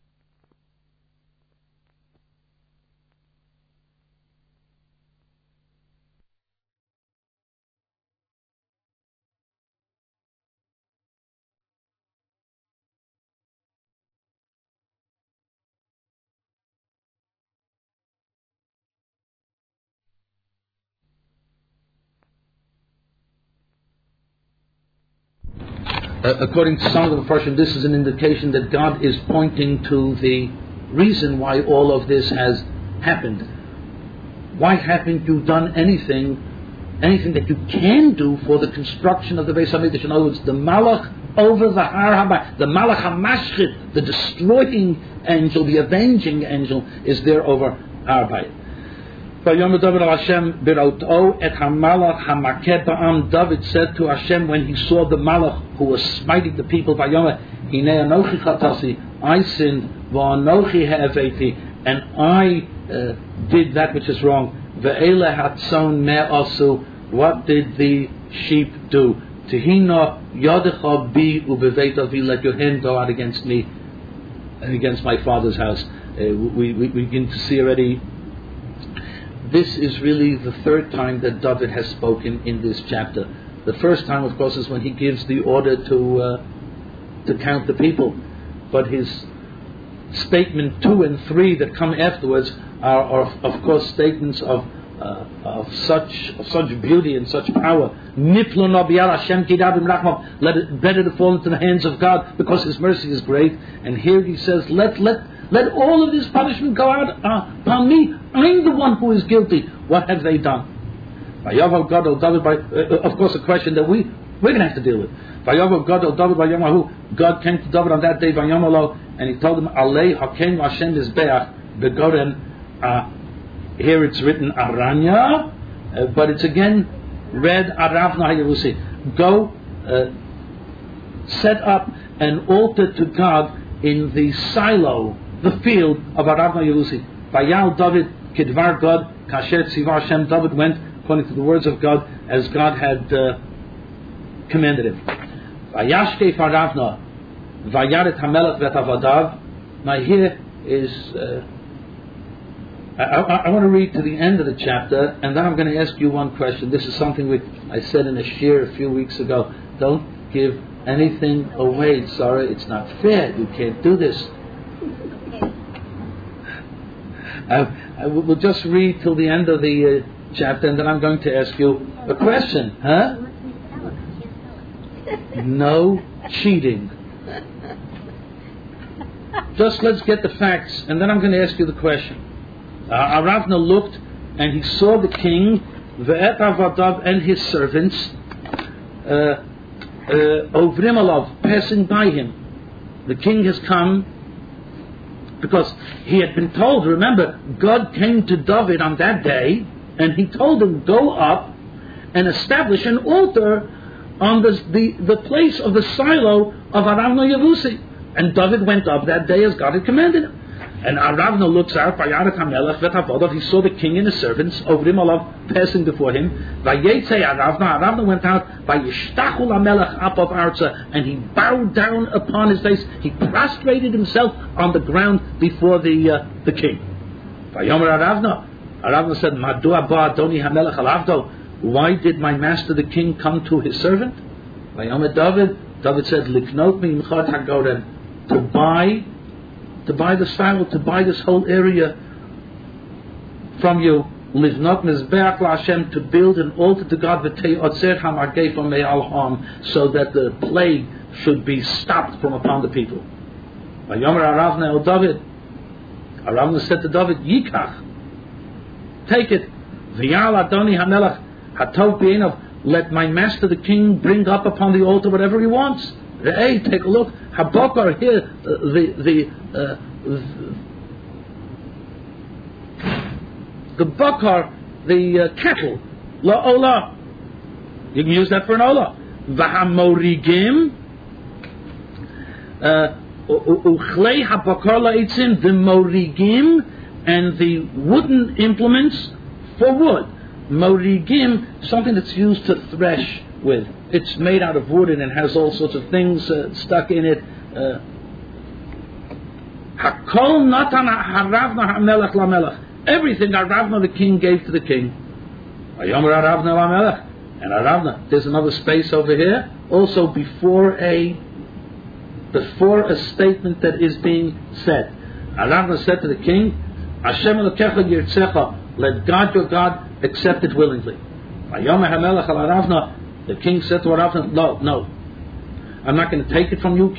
according to some of the Farshim, this is an indication that God is pointing to the reason why all of this has happened. Why haven't you done anything that you can do for the construction of the Beis HaMikdash? In other words, the Malach over the Har Habayit. The Malach HaMashchit, the destroying angel, the avenging angel, is there over Har Habayit. Vayomer David al Hashem birato et hamalach hamakeh ba'am. David said to Hashem when he saw the malach who was smiting the people, Vayomer hinei anochi chatasi, I sinned, va'anochi ha'aveti, and I did that which is wrong. Ve'ele hatzon me'asu, what did the sheep do? Tehina yadecha bi ubeveit avi, let your hand go out against me and against my father's house. We begin to see already. This is really the third time that David has spoken in this chapter. The first time, of course, is when he gives the order to count the people. But his statement 2 and 3 that come afterwards are of course, statements of such beauty and such power. Niplo Nabiyal Hashem Kidadim Rachmav. Let it better to fall into the hands of God because His mercy is great. And here he says, let all of this punishment go out upon me. I'm the one who is guilty. What have they done? Of course, a question that we're going to have to deal with. God came to David on that day, and he told him, Alei Hakeim Hashem Mizbeach Begoren. Here it's written Aranya, but it's again read Aravna HaYevusi. Go set up an altar to God in the silo, the field of Aravna HaYevusi. Vayal David Kidvar God Kasher Tzivar Hashem. David went according to the words of God as God had commanded him. Vayashkei Aravna Vayaret Hamelech Vetavadav. Now here is I want to read to the end of the chapter, and then I'm going to ask you one question. This is something I said in a shir a few weeks ago. Don't give anything away, Sarah. It's not fair. You can't do this. We'll just read till the end of the chapter, and then I'm going to ask you a question. Huh? No cheating. Just let's get the facts, and then I'm going to ask you the question. Aravna looked, and he saw the king, ve'et avadav, and his servants, ovrim alav, passing by him. The king has come because he had been told. Remember, God came to David on that day, and he told him, "Go up and establish an altar on the place of the silo of Aravna Yevusi." And David went up that day as God had commanded him. And Aravna looks out, Vayaret HaMelech Vetavadav, he saw the king and his servants, Ovrim Alav, passing before him. Vayetze Aravna went out, Vayishtachul HaMelech Apav Arza, and he bowed down upon his face, he prostrated himself on the ground before the king. Vayomer Aravna said, Madua ba Adoni HaMelech Alavdo, why did my master the king come to his servant? Vayomer David said, Liknot mi Mchad HaGoren, to buy the silo, to buy this whole area from you. Livnot mizbeach laHashem, to build an altar to God, v'te'otzer hamargei me'al ha'am, so that the plague should be stopped from upon the people. Vayomer Aravna el David. Aravna said to David, Yikach, take it. V'yal Adoni HaMelech hatov b'einav, let my master the king bring up upon the altar whatever he wants. Hey, take a look. Habakar here, the bakar, the cattle, la ola. You can use that for an ola. Vahamorigim, uchlei habakar la'itzim, the morigim, and the wooden implements for wood. Morigim, something that's used to thresh with. It's made out of wood and it has all sorts of things stuck in it. Hakol natan haravna hamelech lamelech. Everything Aravna the king gave to the king. Vayomer Aravna lamelech. And Aravna, there's another space over here, also before a statement that is being said. Aravna said to the king, Hashem Elokecha yirtzecha, let God your God accept it willingly. Vayomer hamelech al Aravna. The king said to Aravna, no, I'm not going to take it from you.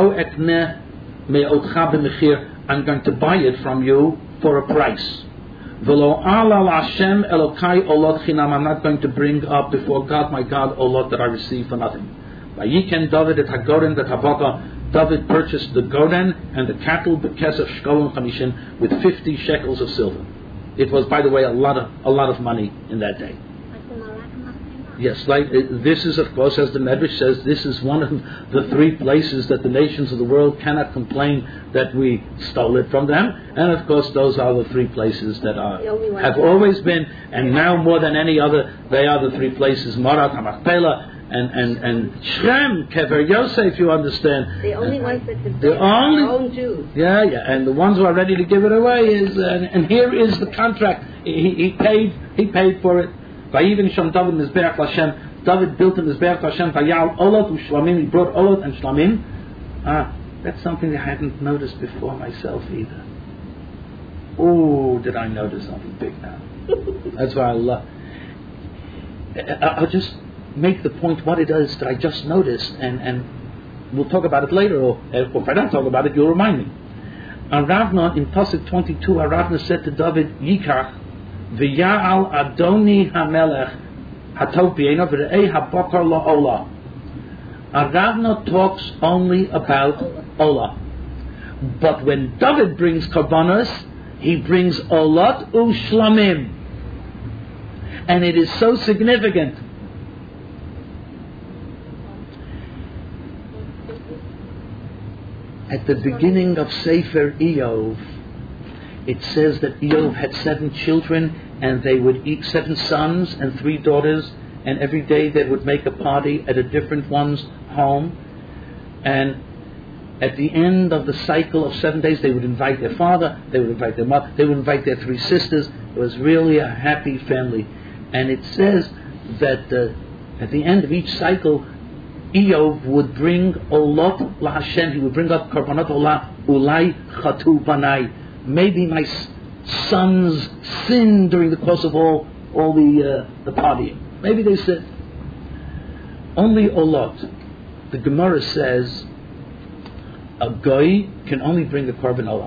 I'm going to buy it from you for a price. I'm not going to bring up before God, my God, olot that I receive for nothing. Vayiken David et Hagoren et Habaka. David purchased the Goren and the cattle Bekesef Shkolon Chamishin with 50 shekels of silver. It was, by the way, a lot of money in that day. Yes, this is, of course, as the Medrash says, this is one of the 3 places that the nations of the world cannot complain that we stole it from them. And of course, those are the 3 places that have always been, and now more than any other, they are the 3 places: Morat, Hamachpelah, and Shem, Kever Yosef. You understand? The only ones that the only our own Jews. Yeah, and the ones who are ready to give it away is, and here is the contract. He paid for it. Vayiven Sham David Mizbeach Hashem. David built a Mizbeach Hashem. Vayal Olot u'Shlamim. He brought Olot and Shlamim. That's something I hadn't noticed before myself either. Oh, did I notice something big now? That's why I love. I'll just make the point what it is that I just noticed, and we'll talk about it later. Or if I don't talk about it, you'll remind me. Aravna in Pasuk 22, Aravna said to David, Yikach. V'ya'al Adoni HaMelech Hatov B'yeino V're'ei HaBokar LaOla. Aravna talks only about Ola. But when David brings Karbanos, he brings Olot U'Shlamim. And it is so significant. At the beginning of Sefer Eov, it says that Eov had 7 children, and they would eat 7 sons and 3 daughters, and every day they would make a party at a different one's home. And at the end of the cycle of 7 days, they would invite their father, they would invite their mother, they would invite their 3 sisters. It was really a happy family. And it says that at the end of each cycle, Eov would bring Olot LaHashem. He would bring up Karbanot Olah, Ulai Chatu Banai. Maybe my sons sinned during the course of all the partying. Maybe they said only Olot. The Gemara says a goy can only bring a korban olah.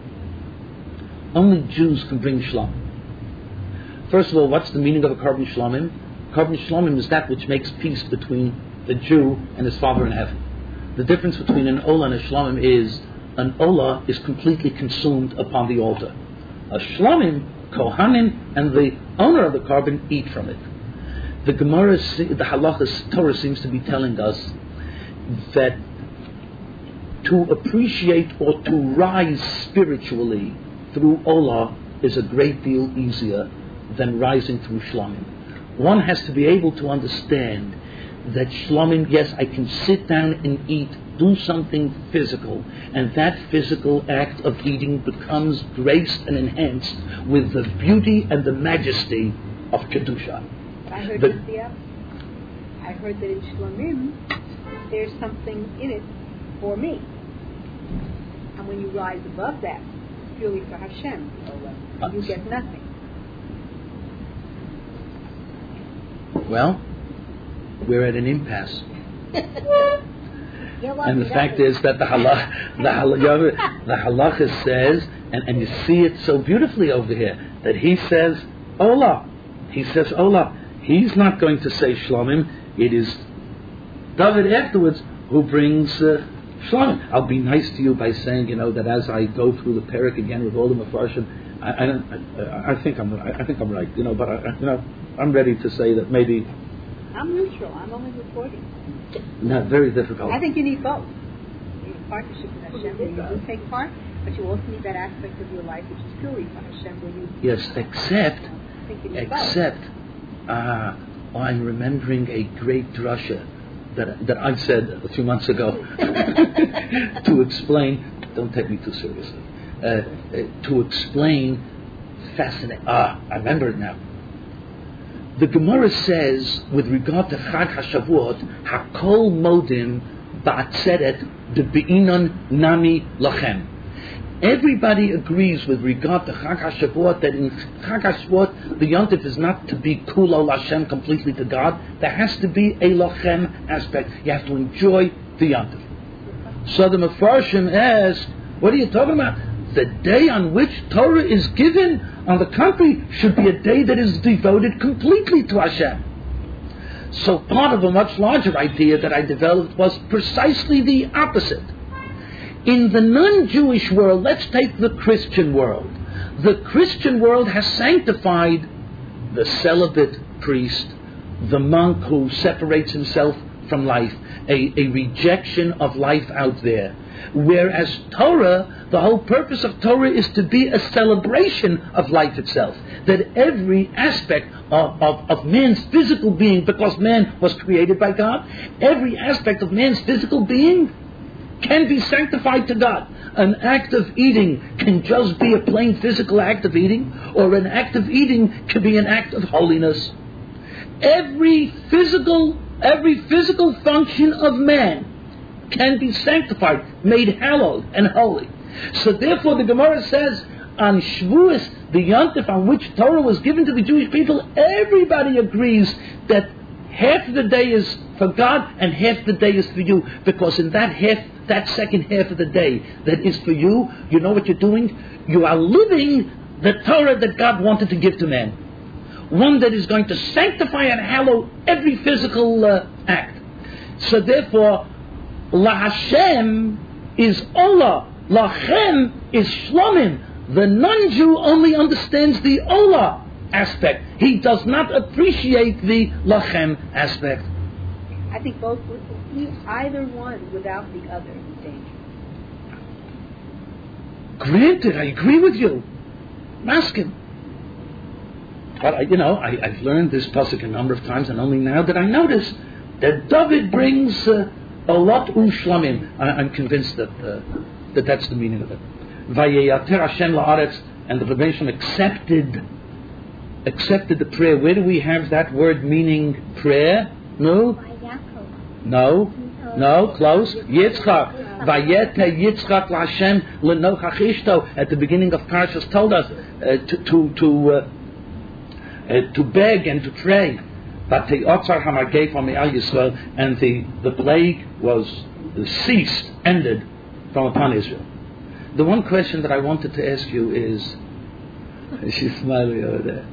Only Jews can bring shlam. First of all, what's the meaning of a korban shlamim? Korban shlamim is that which makes peace between the Jew and his Father in heaven. The difference between an olah and a shlamim is an olah is completely consumed upon the altar. A shlamim, kohanim, and the owner of the korban eat from it. The Gemara, the halachas Torah seems to be telling us that to appreciate or to rise spiritually through olah is a great deal easier than rising through shlamim. One has to be able to understand that shlamim, yes, I can sit down and eat, do something physical, and that physical act of eating becomes graced and enhanced with the beauty and the majesty of Kedusha. I heard that in shlamim there's something in it for me. And when you rise above that, purely for Hashem, you get nothing. Well, we're at an impasse. And the fact is that the halacha says, and you see it so beautifully over here, that he says, Olah. He says, Olah. He's not going to say shlamim. It is David afterwards who brings shlamim. I'll be nice to you by saying, that as I go through the parak again with all the mafarshim, I think I'm right. But I'm ready to say that maybe. I'm neutral. I'm only reporting. No, very difficult. I think you need both. You need partnership with Hashem, where you do take part, but you also need that aspect of your life which is purely for Hashem, where you. Yes, except. I'm remembering a great drasha that I said a few months ago to explain. Don't take me too seriously. To explain fascinating. I remember it now. The Gemara says, with regard to Chag HaShavuot, Hakol Modim Ba'atzeret De Be'inon Nami Lachem. Everybody agrees with regard to Chag HaShavuot that in Chag HaShavuot the Yontif is not to be Kulo Lashem, completely to God. There has to be a Lachem aspect. You have to enjoy the Yontif. So the Mefarshim asks, what are you talking about? The day on which Torah is given, on the contrary, should be a day that is devoted completely to Hashem. So part of a much larger idea that I developed was precisely the opposite. In the non-Jewish world, let's take the Christian world. The Christian world has sanctified the celibate priest, the monk who separates himself from life, a rejection of life out there. Whereas Torah, the whole purpose of Torah is to be a celebration of life itself. That every aspect of man's physical being, because man was created by God, every aspect of man's physical being can be sanctified to God. An act of eating can just be a plain physical act of eating, or an act of eating can be an act of holiness. Every physical function of man can be sanctified, made hallowed and holy. So therefore the Gemara says, on Shavuos, the Yontif on which Torah was given to the Jewish people, everybody agrees that half of the day is for God and half the day is for you. Because in that second half of the day that is for you, you know what you're doing? You are living the Torah that God wanted to give to man. One that is going to sanctify and hallow every physical act. So therefore, La Hashem is Olah, Lachem is Shlomim. The non-Jew only understands the Olah aspect. He does not appreciate the Lachem aspect. I think both, either one without the other is dangerous. Granted, I agree with you. Maskim. But I've learned this pasuk a number of times, and only now did I notice that David brings Olat Ushlamim. I'm convinced that that's the meaning of it. Vayeyater Hashem la'aretz, and the Rebbeinu Shalom accepted the prayer. Where do we have that word meaning prayer? No, close. Yitzchak. Vayete Yitzchak la'Hashem l'nochach ishto. At the beginning of Parashas told us to beg and to pray. But the Otzar Hamagei from Me'al Yisrael, and the plague was ceased, ended from upon Israel. The one question that I wanted to ask you is, she's smiling over there.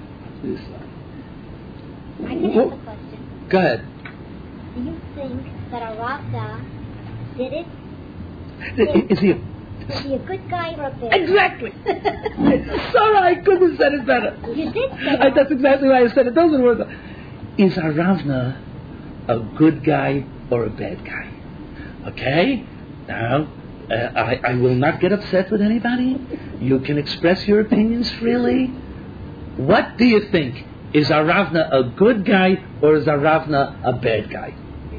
I can ask a question. Go ahead. Do you think that Aravda did it? Is he a good guy or a bad guy? Exactly. Sorry, I couldn't have said it better. You did say that. That's exactly why I said it. Those are the words. Is Aravna a good guy or a bad guy? Okay? Now, I will not get upset with anybody. You can express your opinions freely. What do you think? Is Aravna a good guy or is Aravna a bad guy?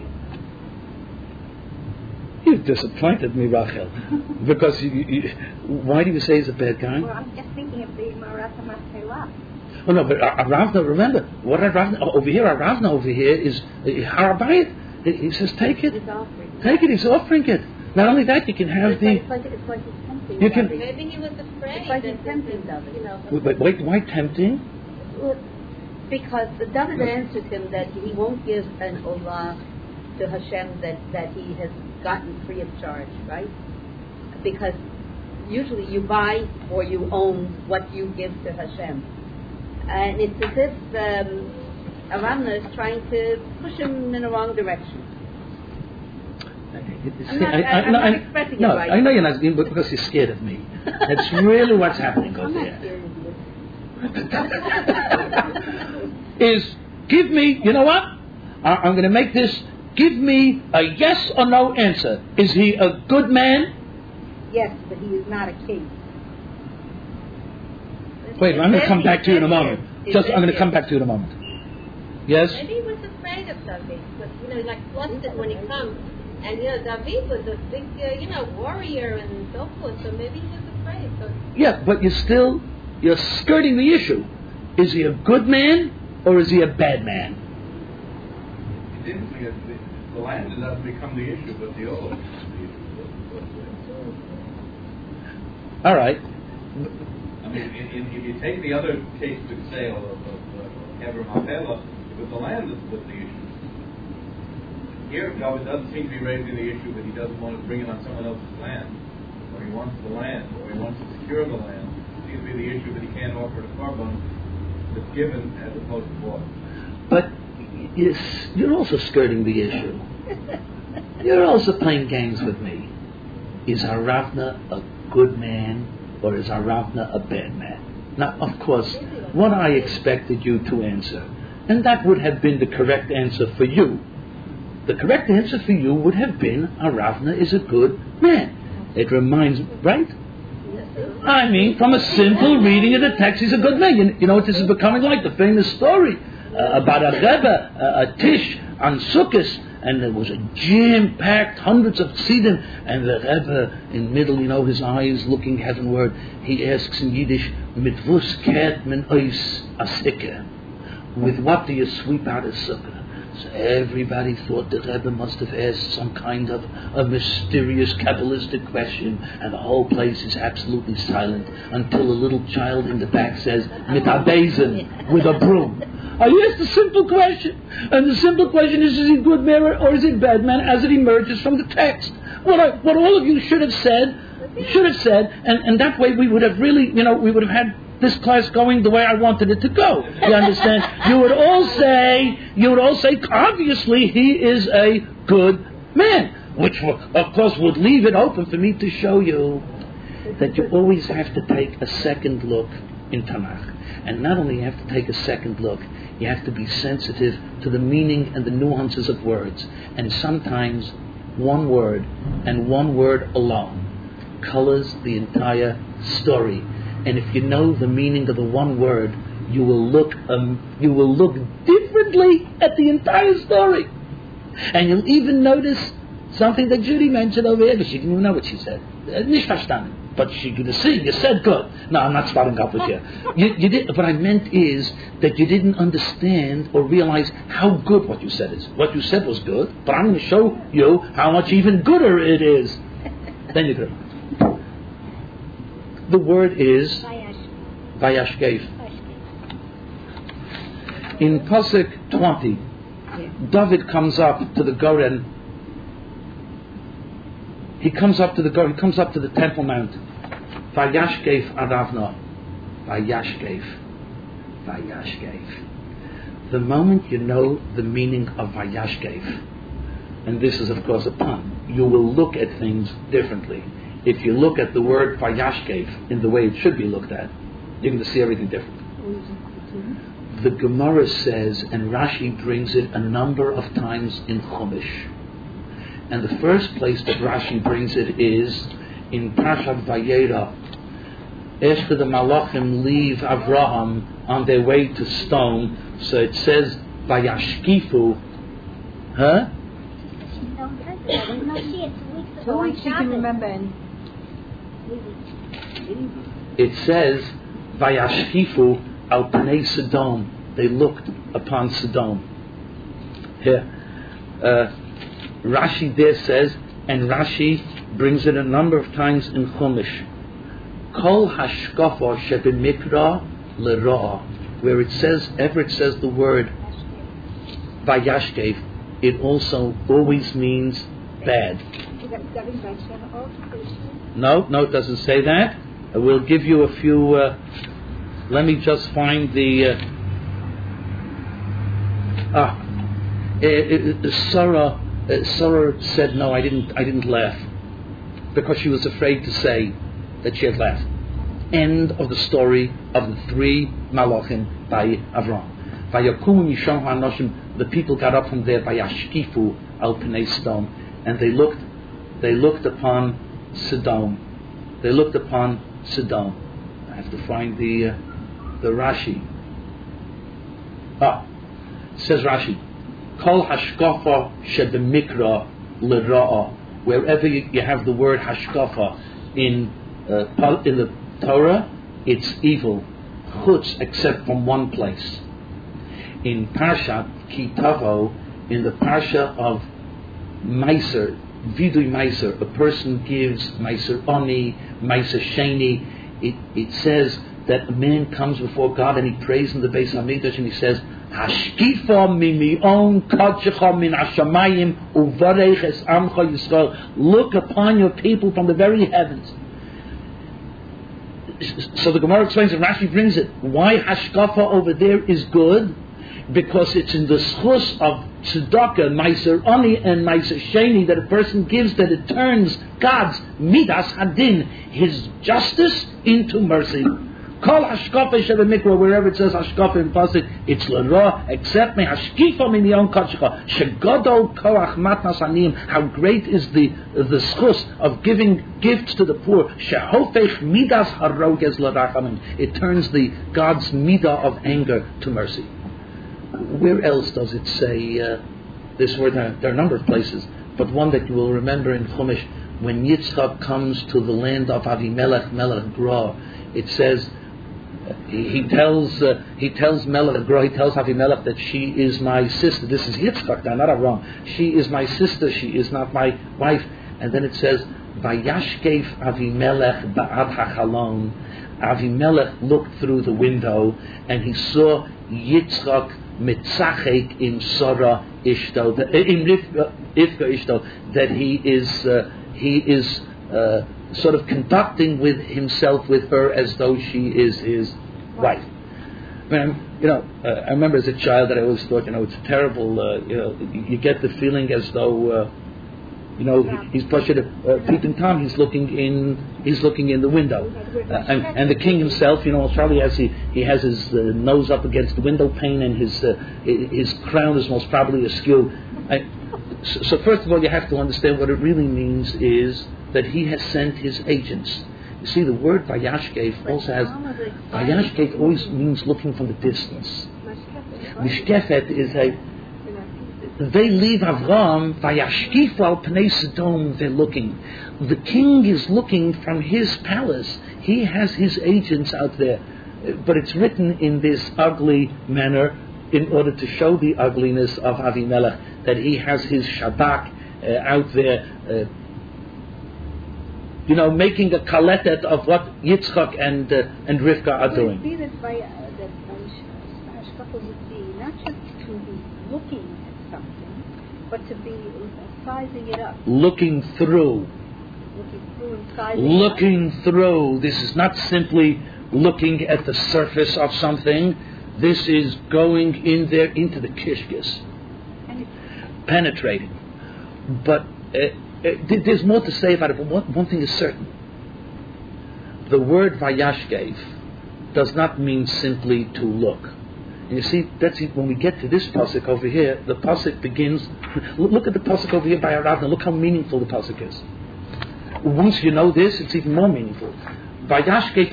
You've disappointed me, Rachel. Because why do you say he's a bad guy? Well, I'm just thinking of the Maratha Mastelah. Oh no, but Aravna, remember, what Aravna over here is Harabayit. He says, take it. Take it, he's offering it. Not only that, you can have It's like he's tempting. You can. Maybe he was afraid. It's like he's tempting David. Wait, why tempting? Because David answered him that he won't give an olah to Hashem that he has gotten free of charge, right? Because usually you buy or you own what you give to Hashem. And it's as if Aravna is trying to push him in the wrong direction. I'm not expressing it right. I know you're not, because you're scared of me. That's really what's happening over there. Is give me, you know what? I'm going to make this. Give me a yes or no answer. Is he a good man? Yes, but he is not a king. Wait, I'm going to come back to you in a moment. I'm going to come back to you in a moment. Yes? Maybe he was afraid of David, but like flustered when he comes. And David was a big, warrior and so forth. So maybe he was afraid. So. Yeah, but you're skirting the issue. Is he a good man or is he a bad man? He didn't forget the land did not become the issue, but the oil. All right. I mean, if you take the other case to sale of Kever Mapela, it was the land that was the issue. Here, David doesn't seem to be raising the issue that he doesn't want to bring it on someone else's land, or he wants the land, or he wants to secure the land. It seems to be the issue that he can't offer the carbon that's given as opposed to bought. But Yes, you're also skirting the issue. You're also playing games with me. Is our Ravna a good man or is our Ravna a bad man? Now, of course, what I expected you to answer, and that would have been the correct answer for you. The correct answer for you would have been our Ravna is a good man. It reminds, right? I mean, from a simple reading of the text, he's a good man. You know what this is becoming like? The famous story about a Rebbe, a Tish on Sukkot, and there was a jam-packed, hundreds of tzidim, and the Rebbe in the middle, his eyes looking heavenward, he asks in Yiddish, mit vus kehrt men ois as ikke? With what do you sweep out a sukkah? So everybody thought the Rebbe must have asked some kind of a mysterious Kabbalistic question, and the whole place is absolutely silent until a little child in the back says, mit a basin, with a broom. I asked a simple question, and the simple question is he good man or is he bad man as it emerges from the text? What all of you should have said, and that way we would have really, we would have had this class going the way I wanted it to go. You understand? You would all say, obviously he is a good man, which of course would leave it open for me to show you that you always have to take a second look in Tanakh. And not only you have to take a second look, you have to be sensitive to the meaning and the nuances of words. And sometimes one word, and one word alone, colors the entire story. And if you know the meaning of the one word, you will look differently at the entire story. And you'll even notice something that Judy mentioned over here, but she didn't even know what she said. Nicht verstanden. But she could see, you said good. No, I'm not starting up with you. You did. What I meant is that you didn't understand or realize how good what you said is. What you said was good, but I'm going to show you how much even gooder it is. Then you could. The word is Vayashkev. In Pasuk 20, David comes up to the Goren. He comes up to the Temple Mount. Vayashkev Aravna. Vayashkev. The moment you know the meaning of Vayashkev, and this is of course a pun, you will look at things differently. If you look at the word Vayashkev in the way it should be looked at, you're going to see everything different. The Gemara says, and Rashi brings it a number of times in Chumash. And the first place that Rashi brings it is in Parshat Vayera. After the Malachim leave Avraham on their way to stone, so it says Vayashkifu. Huh? 2 weeks you can remember. It says Vayashkifu al Pnei Sodom. They looked upon Sodom. Here. Rashi there says, and Rashi brings it a number of times in Chumash, Kol hashkafa shebimikra l'ra'ah, where it says the word Vayashkev, it also always means bad. No, it doesn't say that. I will give you a few. Let me just find the. Sarah said no. I didn't laugh because she was afraid to say that she had laughed. End of the story of the 3 Malachim by Avram. The people got up from there by Yashkifu al Pnei Sodom, and they looked upon Sodom. They looked upon Sodom. I have to find the Rashi. Says Rashi, Kol hashkafa shebemikra l'ra'ah. Wherever you have the word hashkafa in the Torah, it's evil. Chutz, except from one place. In Parshat Kitavo, in the Parsha of Meiser, Vidui Meiser, a person gives Meiser Oni, Meiser Sheni. It says that a man comes before God and he prays in the Beis Hamikdash and he says, Hashkifa mimion kadshecha min hashamayim uvarech es amcha Yisrael. Look upon your people from the very heavens. So the Gemara explains, and Rashi brings it, why hashkafa over there is good, because it's in the schus of tzedakah, meiser ani and meiser sheni, that a person gives, that it turns God's midas hadin, His justice, into mercy. Kol hashkafa shel mikra, wherever it says hashkafa in pasuk, it's l'ra, except me hashkifa min yon kadshecha, shegadol koach matnas aniyim, how great is the schus of giving gifts to the poor, shehofech midas haroges l'rachamim, it turns the God's midah of anger to mercy. Where else does it say this word? There are a number of places, but one that you will remember in Chumash, when Yitzchak comes to the land of Avimelech, Melech Gra, it says, he tells Melech Gra, he tells Avimelech that she is my sister. This is Yitzchak, now, not wrong. She is my sister, she is not my wife. And then it says, Vayashkev Avimelech ba'ad hachalon. Avimelech looked through the window and he saw Yitzchak mitzachek in Sora Ishto, in Rivka Ishto, that he is sort of conducting with himself with her as though she is his wife. I remember as a child that I always thought, it's a terrible, you get the feeling as though, he's pushing Pete and Tom. He's looking in the window, and the king himself, Charlie, as he has his nose up against the window pane, and his crown is most probably askew. So first of all, you have to understand what it really means is that he has sent his agents. You see, the word Vayashkev also has, Vayashkev always means looking from the distance. Mishkefet is they leave Avram, Vayashkifu al Pnei Sodom, they're looking. The king is looking from his palace. He has his agents out there. But it's written in this ugly manner in order to show the ugliness of Avimelech, that he has his Shabak out there, making a kaletet of what Yitzchak and Rivka are doing. Would it be that Hashkafa would be not just to be looking at something, but to be sizing it up? Looking through And sizing looking it up? through. This is not simply looking at the surface of something. This is going in there into the kishkis. Penetrating. But there's more to say about it, but one thing is certain. The word Vayashkev does not mean simply to look. And you see, when we get to this pasuk over here, the pasuk begins, look at the pasuk over here by Aravna, look how meaningful the pasuk is. Once you know this, it's even more meaningful. Vayashkev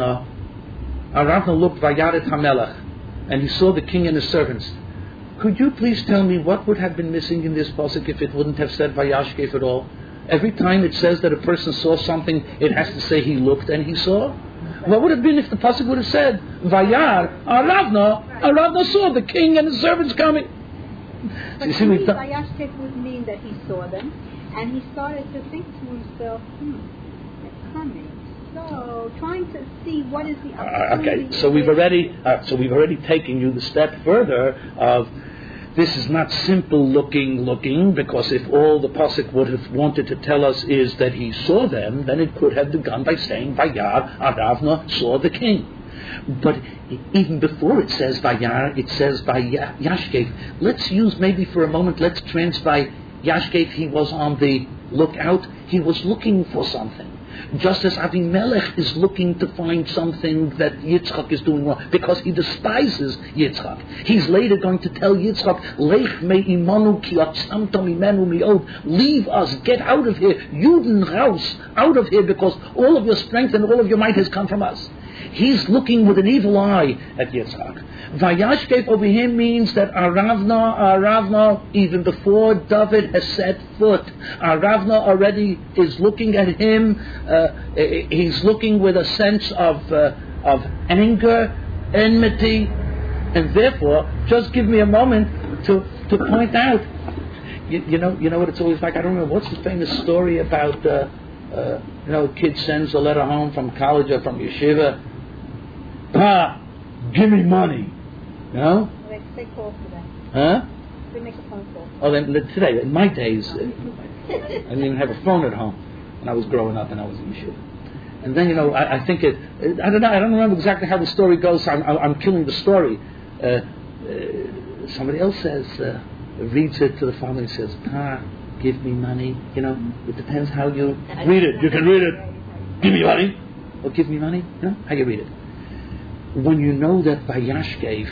Aravna looked Vayaret HaMelech, and he saw the king and his servants. Could you please tell me what would have been missing in this pasuk if it wouldn't have said Vayashkev at all? Every time it says that a person saw something, it has to say he looked and he saw. What would have been if the pasuk would have said Vayar Aravna saw the king and his servants coming? But you see, Vayashkev would mean that he saw them, and he started to think to himself, they're coming. So, trying to see what is the opportunity. Okay, so we've already taken you the step further of this is not simple looking, because if all the pasuk would have wanted to tell us is that he saw them, then it could have begun by saying Vayar Aravna saw the king. But even before it says Vayar, it says Vayashkev. Let's use maybe for a moment, let's translate Yashkev. He was on the lookout. He was looking for something. Just as Avimelech is looking to find something that Yitzchak is doing wrong, because he despises Yitzchak. He's later going to tell Yitzchak, Lech me imanu ki atzamtam imenu mi'od. Leave us, get out of here, Yuden raus, out of here, because all of your strength and all of your might has come from us. He's looking with an evil eye at Yitzchak. Vayashkev over here means that Aravna, even before David has set foot, Aravna already is looking at him. He's looking with a sense of anger, enmity, and therefore, just give me a moment to point out. You know what it's always like. I don't remember what's the famous story about. A kid sends a letter home from college or from yeshiva. Pa, give me money. They call for that. Huh? They make a phone call. Oh, then today, in my days, I didn't even have a phone at home when I was growing up and I was in yeshiva. And then, I think I don't know, I don't remember exactly how the story goes. I'm killing the story. somebody else says, reads it to the father and says, give me money. You know, it depends how you read it. You can read it, give me money, or give me money. You know, how you read it. When you know that Vayashkev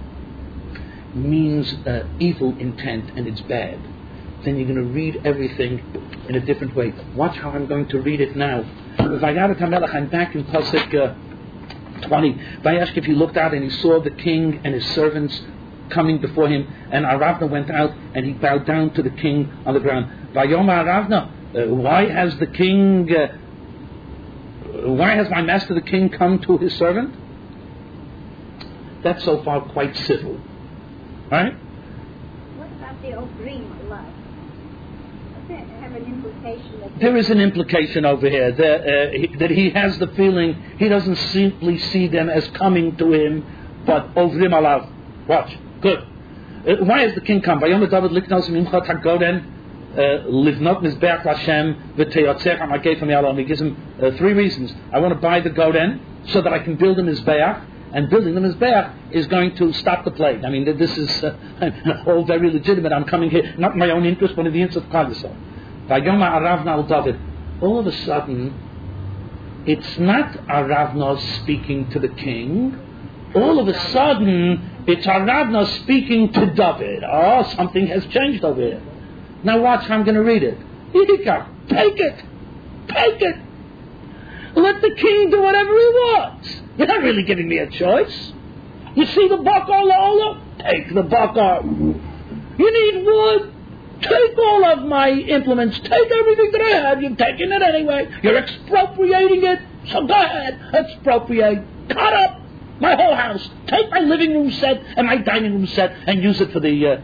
means evil intent and it's bad, then you're going to read everything in a different way. Watch how I'm going to read it now. Vayarat HaMelech, I'm back in Pasuk 20. Vayashkev, he looked out and he saw the king and his servants coming before him, and Aravna went out and he bowed down to the king on the ground. Vayoma Aravna, why has the king, why has my master the king come to his servant? That's so far quite civil, right? What about the Obrim love? Does that have an implication? There is an implication over here that he has the feeling he doesn't simply see them as coming to him, but Obrim alav. Watch. Good. Why has the king come? Vayom David liknos mimcha tagoden livnot mizbeach Hashem v'teyotzech amagei from Yalom. He gives him 3 reasons. I want to buy the goden so that I can build a mizbeach, and building the mizbeach is going to stop the plague. I mean, this is all very legitimate. I'm coming here not in my own interest, but in the interest of Klal Yisrael. Vayom Aravna al David. All of a sudden, it's not Aravna speaking to the king. All of a sudden, it's Aravna speaking to David. Oh, something has changed over here. Now watch how I'm going to read it. Yidika, take it. Take it. Let the king do whatever he wants. You're not really giving me a choice. You see the bakar lola? Take the bakar. You need wood? Take all of my implements. Take everything that I have. You're taking it anyway. You're expropriating it. So go ahead. Expropriate. Cut up my whole house. Take my living room set and my dining room set and use it for the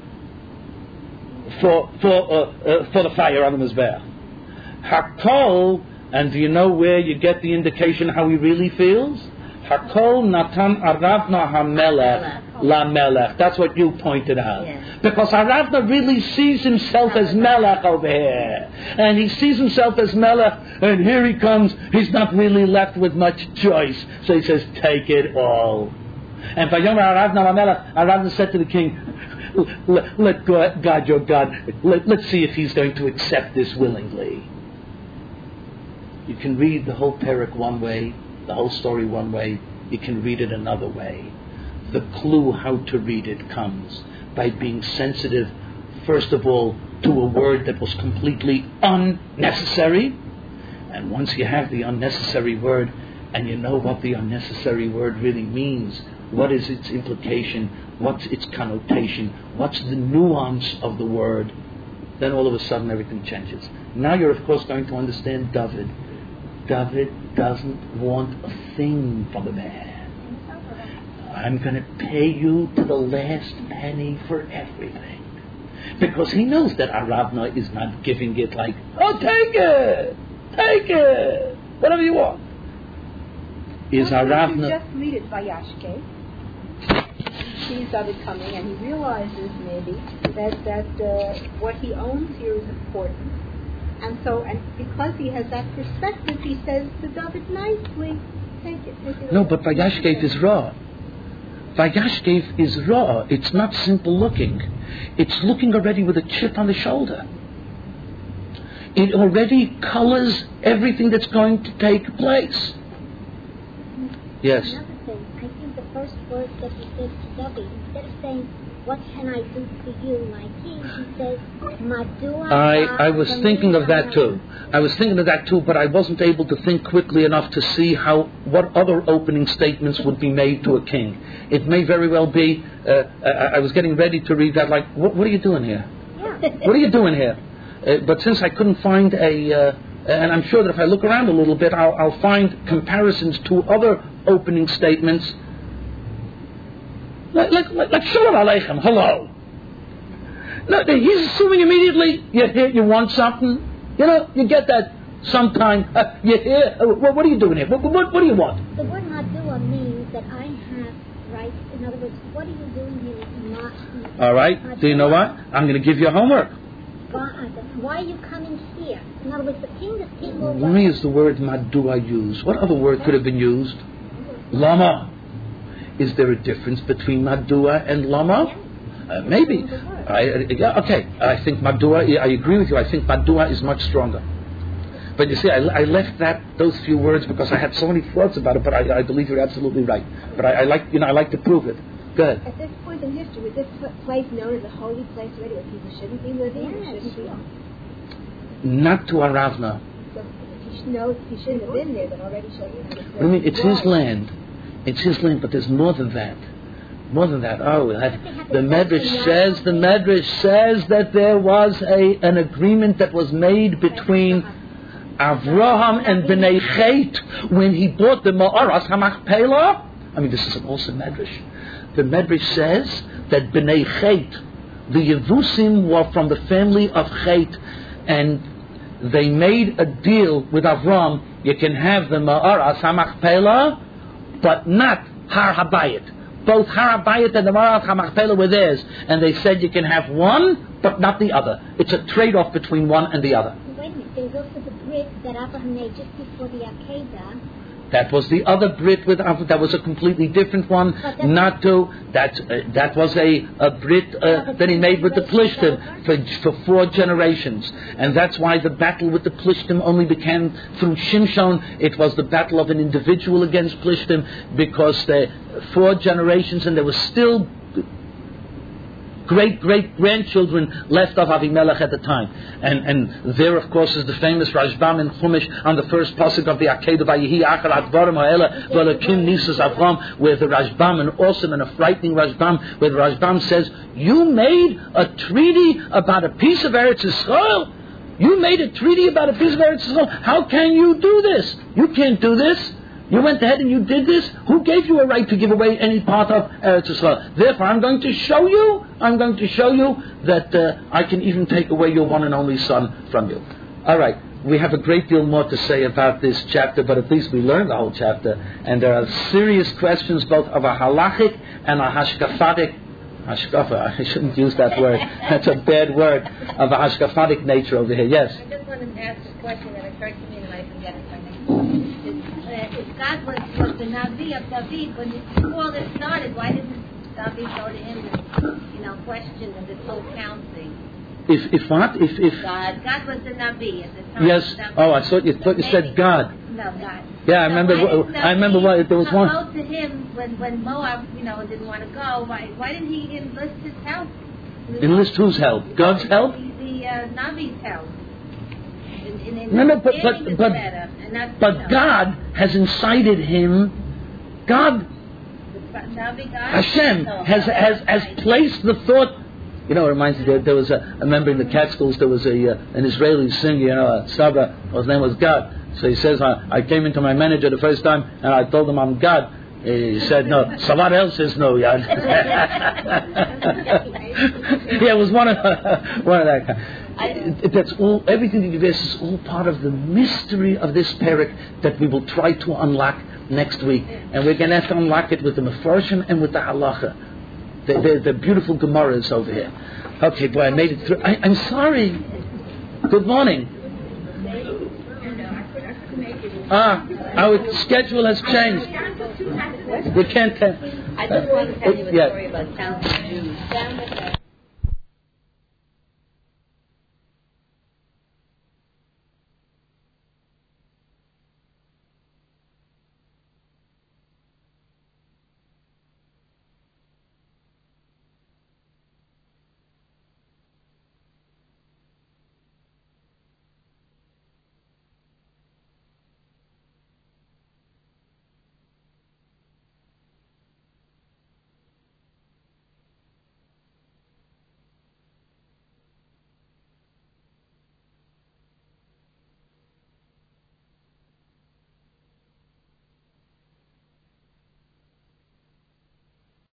for the fire on the mizbeach. Hakol, and do you know where you get the indication how he really feels? Hakol natan Aravna hamelech la melech. That's what you pointed out. Yeah. Because Aravna really sees himself as melech over here, and he sees himself as melech, and here he comes. He's not really left with much choice, so he says, "Take it all." And Vayomer Aravna la melech, Aravna said to the king, "Let God, your God, let's see if he's going to accept this willingly." You can read the whole parak one way, the whole story one way. You can read it another way. The clue how to read it comes by being sensitive, first of all, to a word that was completely unnecessary. And once you have the unnecessary word, and you know what the unnecessary word really means, what is its implication, what's its connotation, what's the nuance of the word, then all of a sudden everything changes. Now you're of course going to understand David. David doesn't want a thing from the man. I'm going to pay you to the last penny for everything. Because he knows that Aravna is not giving it like, oh, take it, whatever you want. Is Aravna... You just read it by Yashke. He sees David coming and he realizes maybe that what he owns here is important. And because he has that perspective, he says to David nicely, take it. No, but Vayashkev is raw. Vayashkev is raw. It's not simple looking. It's looking already with a chip on the shoulder. It already colors everything that's going to take place. Yes. Another thing, I think the first word that he says to David, instead of saying, "What can I do for you, my king?" he says, "Madua." I was thinking of that too. But I wasn't able to think quickly enough to see what other opening statements would be made to a king. It may very well be. I was getting ready to read that. Like, what are you doing here? Yeah. What are you doing here? But since I couldn't find and I'm sure that if I look around a little bit, I'll find comparisons to other opening statements. Like Shalom Aleichem, hello. No, he's assuming immediately you're here, you want something. You know, you get that sometime. You're here. What are you doing here? What do you want? The word Madua means that I have rights. In other words, what are you doing here? All right. Do you know what? I'm going to give you homework. Why are you coming here? In other words, the king will... Why is the word Madua used? What other word could have been used? Lama. Is there a difference between Madua and Lama? Maybe. Okay. I think Madua. I agree with you. I think Madua is much stronger. But you see, I left those few words because I had so many thoughts about it. But I believe you're absolutely right. But I like to prove it. Go ahead. At this point in history, was this place known as a holy place already, where people shouldn't be living? Not to Aravna. So if he knows he shouldn't have been there, then already shouldn't have been there. What do you mean? It's his land. It's his land, but there's more than that. More than that. The Medrash says that there was an agreement that was made between Avraham and Bnei Chet when he bought the Ma'aras HaMachpelah. I mean, this is an awesome Medrash. The Medrash says that Bnei Chet, the Yevusim, were from the family of Chet, and they made a deal with Avram. You can have the Ma'aras HaMachpelah, but not Har HaBayit. Both Har HaBayit and the Ma'aras HaMachpelah were theirs, and they said you can have one, but not the other. It's a trade-off between one and the other. Wait a minute, there's also the Brit that Abraham made just before the Akedah. That was the other Brit with Avraham. That was a completely different one. That was a Brit that he made with the Plishtim for 4 generations. And that's why the battle with the Plishtim only began through Shimshon. It was the battle of an individual against Plishtim because the 4 generations, and there was still great-great-grandchildren left of Avimelech at the time. And there, of course, is the famous Rashbam in Chumash on the first pasuk of the Akedah, Vayihi Achar Advarim Ha'ela V'Elokim Nisas Avram, where the Rashbam, an awesome and a frightening Rashbam, where the Rashbam says, you made a treaty about a piece of Eretz Yisrael? You made a treaty about a piece of Eretz Yisrael? How can you do this? You can't do this. You went ahead and you did this? Who gave you a right to give away any part of Eretz Yisrael? Therefore, I'm going to show you that I can even take away your one and only son from you. All right. We have a great deal more to say about this chapter, but at least we learned the whole chapter. And there are serious questions both of a halachic and a hashkafatic. Hashkafa, I shouldn't use that word. That's a bad word. Of a hashkafatic nature over here. Yes? I just wanted to ask a question that occurred to me and I forget it. If God was the Navi of David, when before this started, why didn't David go to him and question this whole counting? If what? If God was the Navi at the time. Yes. I thought you said God. No, God. Yeah, I remember what there was one. Go to him when Moab, didn't want to go. Why didn't he enlist his help? Enlist whose help? God's help? The Navi's help. But God has incited him. God, Hashem has placed the thought. It reminds me. There was a member in the Catskills. There was an Israeli singer, a Sabra. His name was God. So he says, I came into my manager the first time and I told him I'm God. He said, no, someone else says no, Yad. Yeah, it was one of that kind. That's all, everything in this is all part of the mystery of this parak that we will try to unlock next week. And we're going to have to unlock it with the Mefarshim and with the Halacha. The beautiful Gemaras over here. Okay, boy, I made it through. I'm sorry. Good morning. Our schedule has changed. We can't tell. I just want to tell you a story about Sound of Jews.